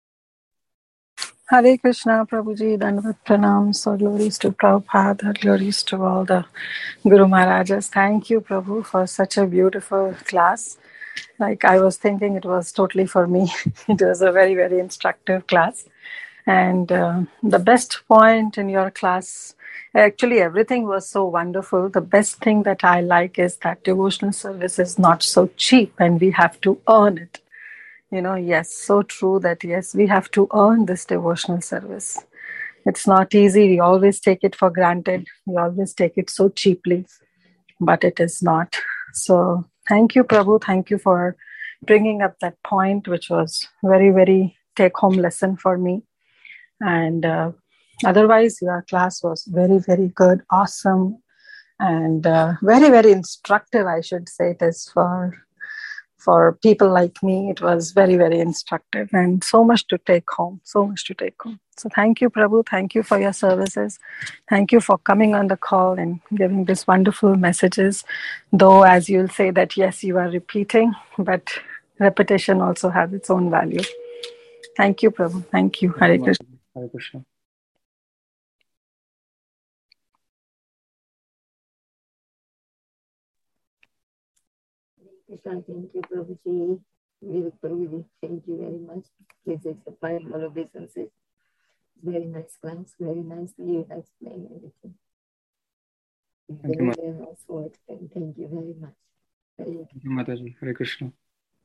Hare Krishna, Prabhuji, Dandavat Pranam. So glories to Prabhupada, glories to all the Guru Maharajas. Thank you, Prabhu, for such a beautiful class. Like I was thinking it was totally for me. It was a very, very instructive class. And the best point in your class, actually everything was so wonderful. The best thing that I like is that devotional service is not so cheap and we have to earn it. Yes, so true that yes, we have to earn this devotional service. It's not easy. We always take it for granted. We always take it so cheaply, but it is not. So thank you, Prabhu. Thank you for bringing up that point, which was very, very take-home lesson for me. And otherwise, your class was very, very good, awesome, and very, very instructive, I should say. It is for people like me. It was very, very instructive and so much to take home, So thank you, Prabhu. Thank you for your services. Thank you for coming on the call and giving these wonderful messages. Though, as you'll say that, yes, you are repeating, but repetition also has its own value. Thank you, Prabhu. Thank you. Hare Krishna. Hare Krishna. Thank you, Prabhuji. Prabhuji, thank you very much. Please accept my humble obeisances. Very nice class. Very nicely you explained everything. Thank you, Very nice word. Thank you very much. Thank you, Mataji. Hare Krishna.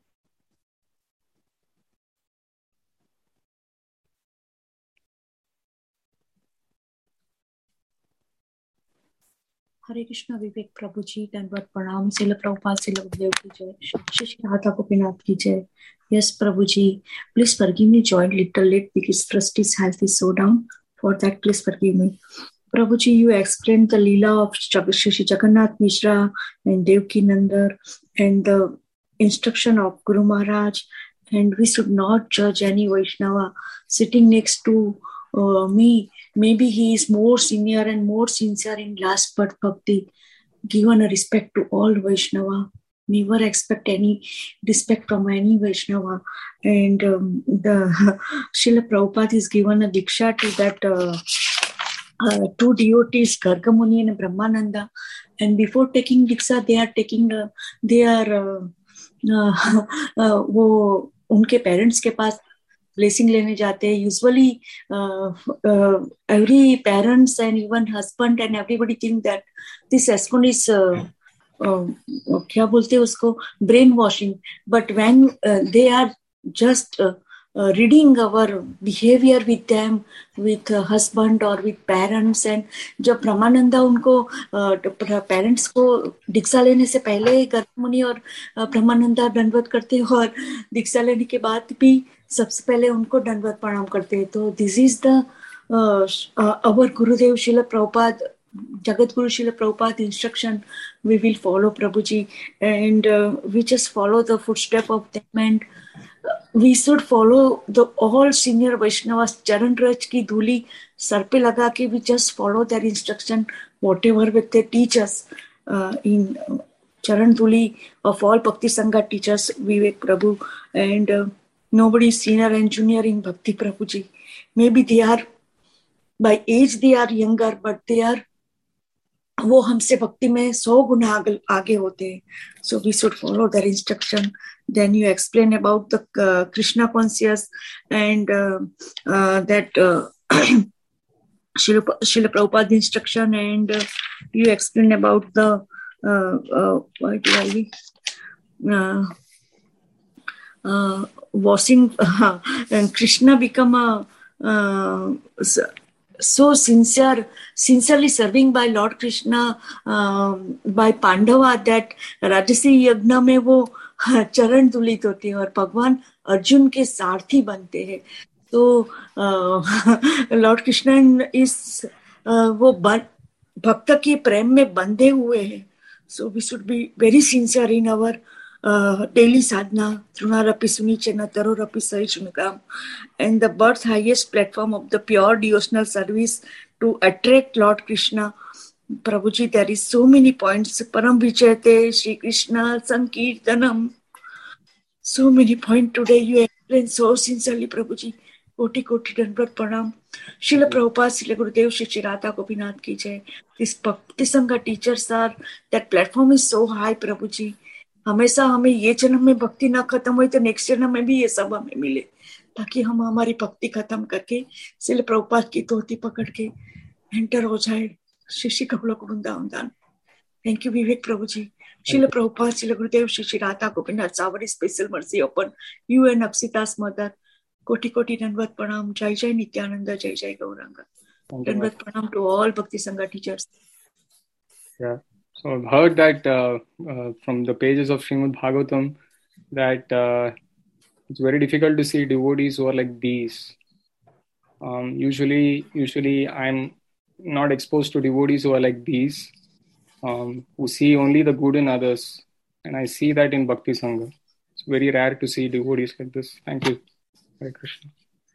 हरे कृष्णा विवेक प्रभु जी, दंडवत प्रणाम। श्रील प्रभुपाद श्रील गुरुदेव की जय, श्री राधा गोपीनाथ की जय। Yes, Prabhuji, please forgive me, joined little late because trustees' health is so down. For that, please forgive me. Prabhuji, you explained the Leela of Shri Jagannath Mishra and Devaki Nandar and the instruction of Guru Maharaj, and we should not judge any Vaishnava sitting next to me. Maybe he is more senior and more sincere in last but bhakti. Given a respect to all Vaishnava. Never expect any respect from any Vaishnava. And the Srila Prabhupada is given a diksha to that two devotees, Gargamuni and Brahmananda. And before taking diksha, वो उनके parents के पास blessing लेने जाते हैं. Usually every parents and even husband and everybody think that this husband is क्या बोलते हैं उसको, brain washing. But when they are just reading our behavior with them, with husband or with parents, and जब ब्रह्मानंदा उनको parents को दीक्षा लेने से पहले गर्गमुनि और ब्रह्मानंदा दंडवत करते हैं और दीक्षा लेने के बाद भी सबसे पहले उनको दंडवत प्रणाम करते हैं. तो this is the our Gurudev Srila Prabhupada, Jagat Guru Srila Prabhupada instruction we will follow, Prabhuji, and we just follow the footstep of them, and we should follow the all senior Vaishnavas. Charan Raj ki dhuli sar pe laga ke we just follow their instruction, whatever they teach us in Charan dhuli of all Bhakti Sangha teachers, Vivek Prabhu, and nobody is senior and junior in Bhakti, Prabhuji. Maybe they are by age they are younger, but they are वो हमसे भक्ति में 100 गुना आगे होते हैं. So we should follow their instruction. Then you explain about the Krishna conscious and that Srila Prabhupada instruction, and you explain about the washing and Krishna become a so sincerely serving by Lord Krishna by Pandava that Rajasi यज्ञ में वो चरण तुलित होते हैं और भगवान अर्जुन के सारथी बनते हैं. तो लॉर्ड कृष्ण इस वो भक्त के प्रेम में बंधे हुए हैं. So we should be very sincere in our daily sadhana, Trunarapi Sunichana, Tarorapi Sahichunakam, and the birth highest platform of the pure devotional service to attract Lord Krishna. Prabhuji, there is so many points. Param Vichayate, Shri Krishna, Sankirtanam. So many points today you explain so sincerely, Prabhuji. Koti Koti Dandavat Pranam. Srila Prabhupada, Srila Gurudev, Shri Radha Gopinath ki jai. This Bhakti Sangha teachers are, that platform is so high, Prabhuji. हमेशा हमें ये जन्म में भक्ति ना खत्म हुई तो नेक्स्ट जन्म में भी ये सब हमें मिले, ताकि हम हमारी भक्ति खत्म करके श्रील प्रभुपाद की धोती पकड़ के एंटर हो जाए श्री गोलोक वृंदावन दान. Thank you Vivek Prabhu ji. श्रील प्रभुपाद, श्रील गुरुदेव, श्री राधा गोपीनाथ, सावरी special mercy upon you and Akshita's mother. कोटि कोटि दंडवत प्रणाम. जय जय नित्यानंद, जय जय गौरांग. दंडवत प्रणाम to all Bhakti Sangh teachers. So I've heard that from the pages of Srimad Bhagavatam that it's very difficult to see devotees who are like these. Usually I'm not exposed to devotees who are like these, who see only the good in others, and I see that in Bhakti Sangha. It's very rare to see devotees like this. Thank you. Hare Krishna.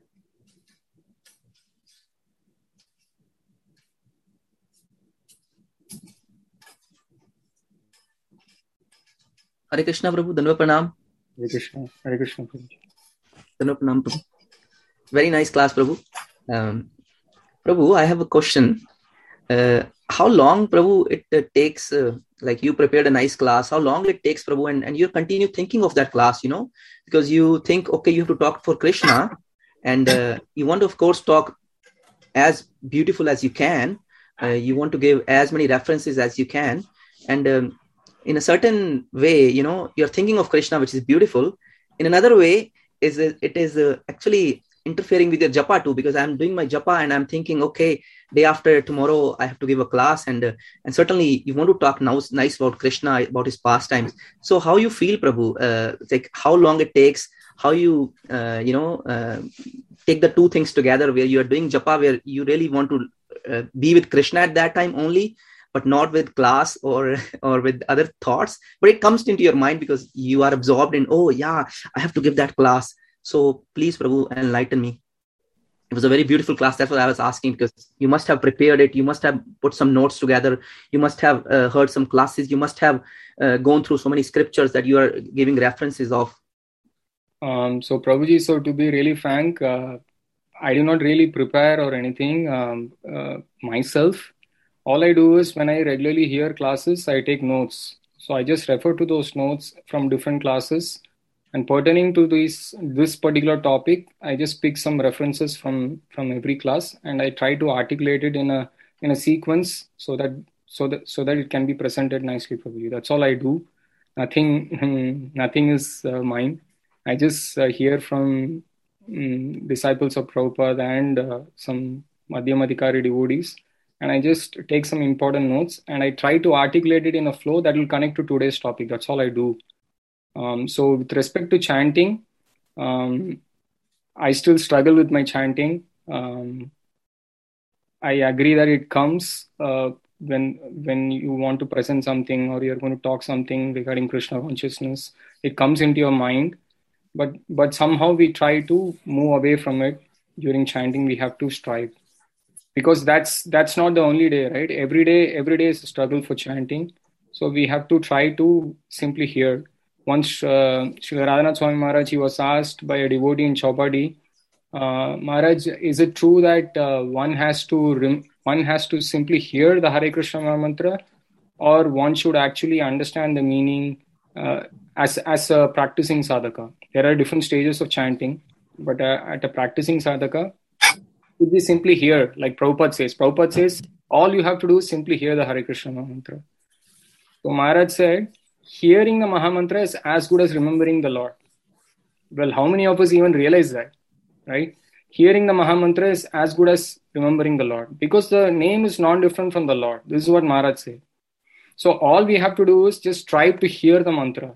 Hare Krishna Prabhu, Dandavat Pranam. Hare Krishna Prabhu. Dandavat Pranam Prabhu. Very nice class, Prabhu. Prabhu, I have a question. How long, Prabhu, it takes, like you prepared a nice class, how long it takes, Prabhu, and you continue thinking of that class, because you think, okay, you have to talk for Krishna, and you want to, of course, talk as beautiful as you can. You want to give as many references as you can. And in a certain way, you're thinking of Krishna, which is beautiful. In another way, it is actually interfering with your japa too, because I'm doing my japa and I'm thinking, okay, day after tomorrow I have to give a class, and certainly you want to talk nice about Krishna, about his pastimes. So how you feel, Prabhu, like how long it takes, how you take the two things together, where you are doing japa, where you really want to be with Krishna at that time only, but not with class or with other thoughts, but it comes into your mind because you are absorbed in, oh yeah, I have to give that class. So please, Prabhu, enlighten me. It was a very beautiful class. That's what I was asking, because you must have prepared it. You must have put some notes together. You must have heard some classes. You must have gone through so many scriptures that you are giving references of. So Prabhuji, so to be really frank, I do not really prepare or anything myself. All I do is when I regularly hear classes, I take notes. So I just refer to those notes from different classes. And pertaining to this particular topic, I just pick some references from every class, and I try to articulate it in a sequence so that it can be presented nicely for you. That's all I do. Nothing is mine. I just hear from disciples of Prabhupada and some Madhyamadikari devotees, and I just take some important notes and I try to articulate it in a flow that will connect to today's topic. That's all I do. So with respect to chanting, I still struggle with my chanting. I agree that it comes when you want to present something or you're going to talk something regarding Krishna consciousness. It comes into your mind, but somehow we try to move away from it. During chanting, we have to strive, because that's not the only day, right? Every day is a struggle for chanting. So we have to try to simply hear. Once Srila Radhanath Swami Maharaj, he was asked by a devotee in Chowpatty, Maharaj, is it true that one has to simply hear the Hare Krishna mantra, or one should actually understand the meaning as a practicing sadhaka? There are different stages of chanting, but at a practicing sadhaka, we simply hear, like Prabhupada says. Prabhupada says, all you have to do is simply hear the Hare Krishna mantra. So Maharaj said, hearing the Mahamantra is as good as remembering the Lord. Well, how many of us even realize that, right? Hearing the Mahamantra is as good as remembering the Lord, because the name is non-different from the Lord. This is what Maharaj said. So all we have to do is just strive to hear the mantra.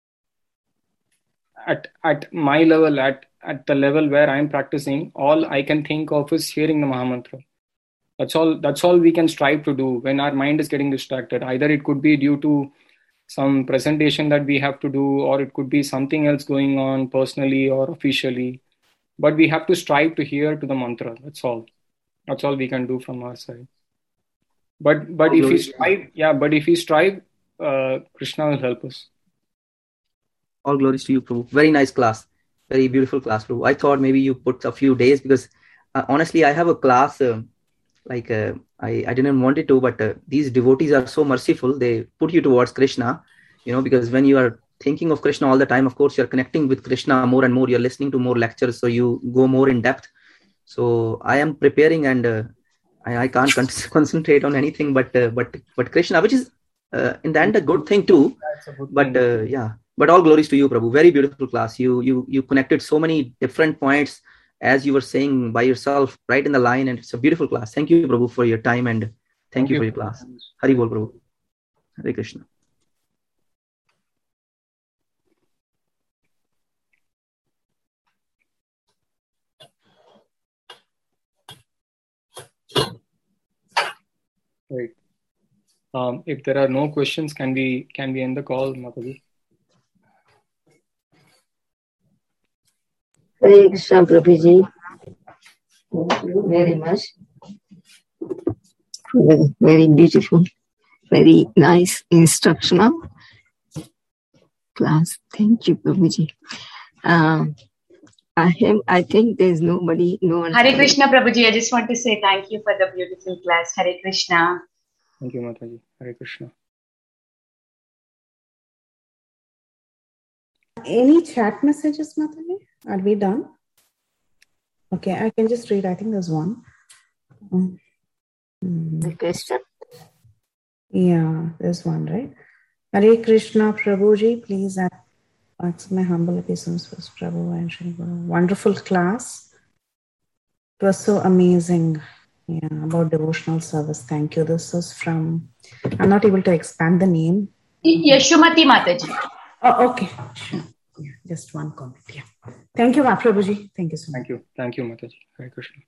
At my level, at the level where I am practicing, all I can think of is hearing the Mahamantra. That's all we can strive to do when our mind is getting distracted. Either it could be due to some presentation that we have to do, or it could be something else going on personally or officially. But we have to strive to hear to the mantra. That's all we can do from our side. But if we strive, Krishna will help us. All glories to you, Prabhu. Very nice class. Very beautiful class, Prabhu. I thought maybe you put a few days, because honestly, I have a class, I didn't want it to, but these devotees are so merciful. They put you towards Krishna, because when you are thinking of Krishna all the time, of course, you're connecting with Krishna more and more. You're listening to more lectures, so you go more in depth. So I am preparing, and I can't concentrate on anything but Krishna, which is in the end a good thing too. But all glories to you, Prabhu. Very beautiful class. You connected so many different points, as you were saying by yourself, right in the line, and it's a beautiful class. Thank you, Prabhu, for your time, and thank you for your class. Hari Bol, Prabhu. Hare Krishna. Right. If there are no questions, can we end the call, Mataji? Hare Krishna, Prabhuji. Thank you very much. Very beautiful, very nice instructional class. Thank you, Prabhuji. I think there's no one. Hare Krishna, Prabhuji. I just want to say thank you for the beautiful class. Hare Krishna. Thank you, Mataji. Hare Krishna. Any chat messages, Mataji? Are we done? Okay, I can just read. I think there's one. The question? Yeah, there's one, right? Hare Krishna, Prabhuji, please ask my humble obeisance, Prabhu and Shri Guru. Wonderful class. It was so amazing. Yeah, about devotional service. Thank you. This is from, I'm not able to expand the name. Yashumati Mataji. Oh, okay. Sure. Yeah, just one comment. Yeah. Thank you, Prabhuji. Thank you so much. Thank you, Mataji. Hare Krishna.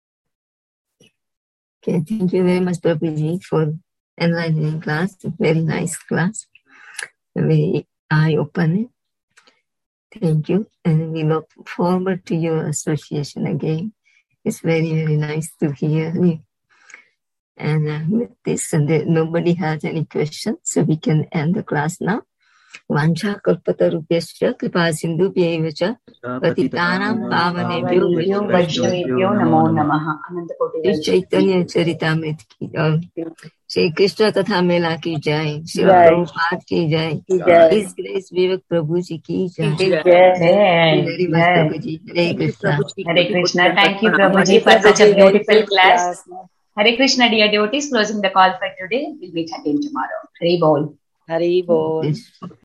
Okay, thank you very much, Prabhuji, for enlightening class. Very nice class. Very eye-opening. Thank you. And we look forward to your association again. It's very, very nice to hear you. And with this, nobody has any questions, so we can end the class now. Vancha kalpatarubhyasya kripa sindhubhyaiva cha patitanam pavanebhyo Vaishnavebhyo namo namaha. Shri Chaitanya Charitamrita ki jai. Shri Krishna Katha Mela ki jai. Shri Prabhupada ki jai. His Grace Vivek Prabhuji ki jai. Very much, Prabhuji. Hare Krishna. Hare Krishna. Thank you, Prabhuji, for such a beautiful class. Hare Krishna, dear devotees. Closing the call for today. We'll meet again tomorrow. Hare Bol. Hare Bol.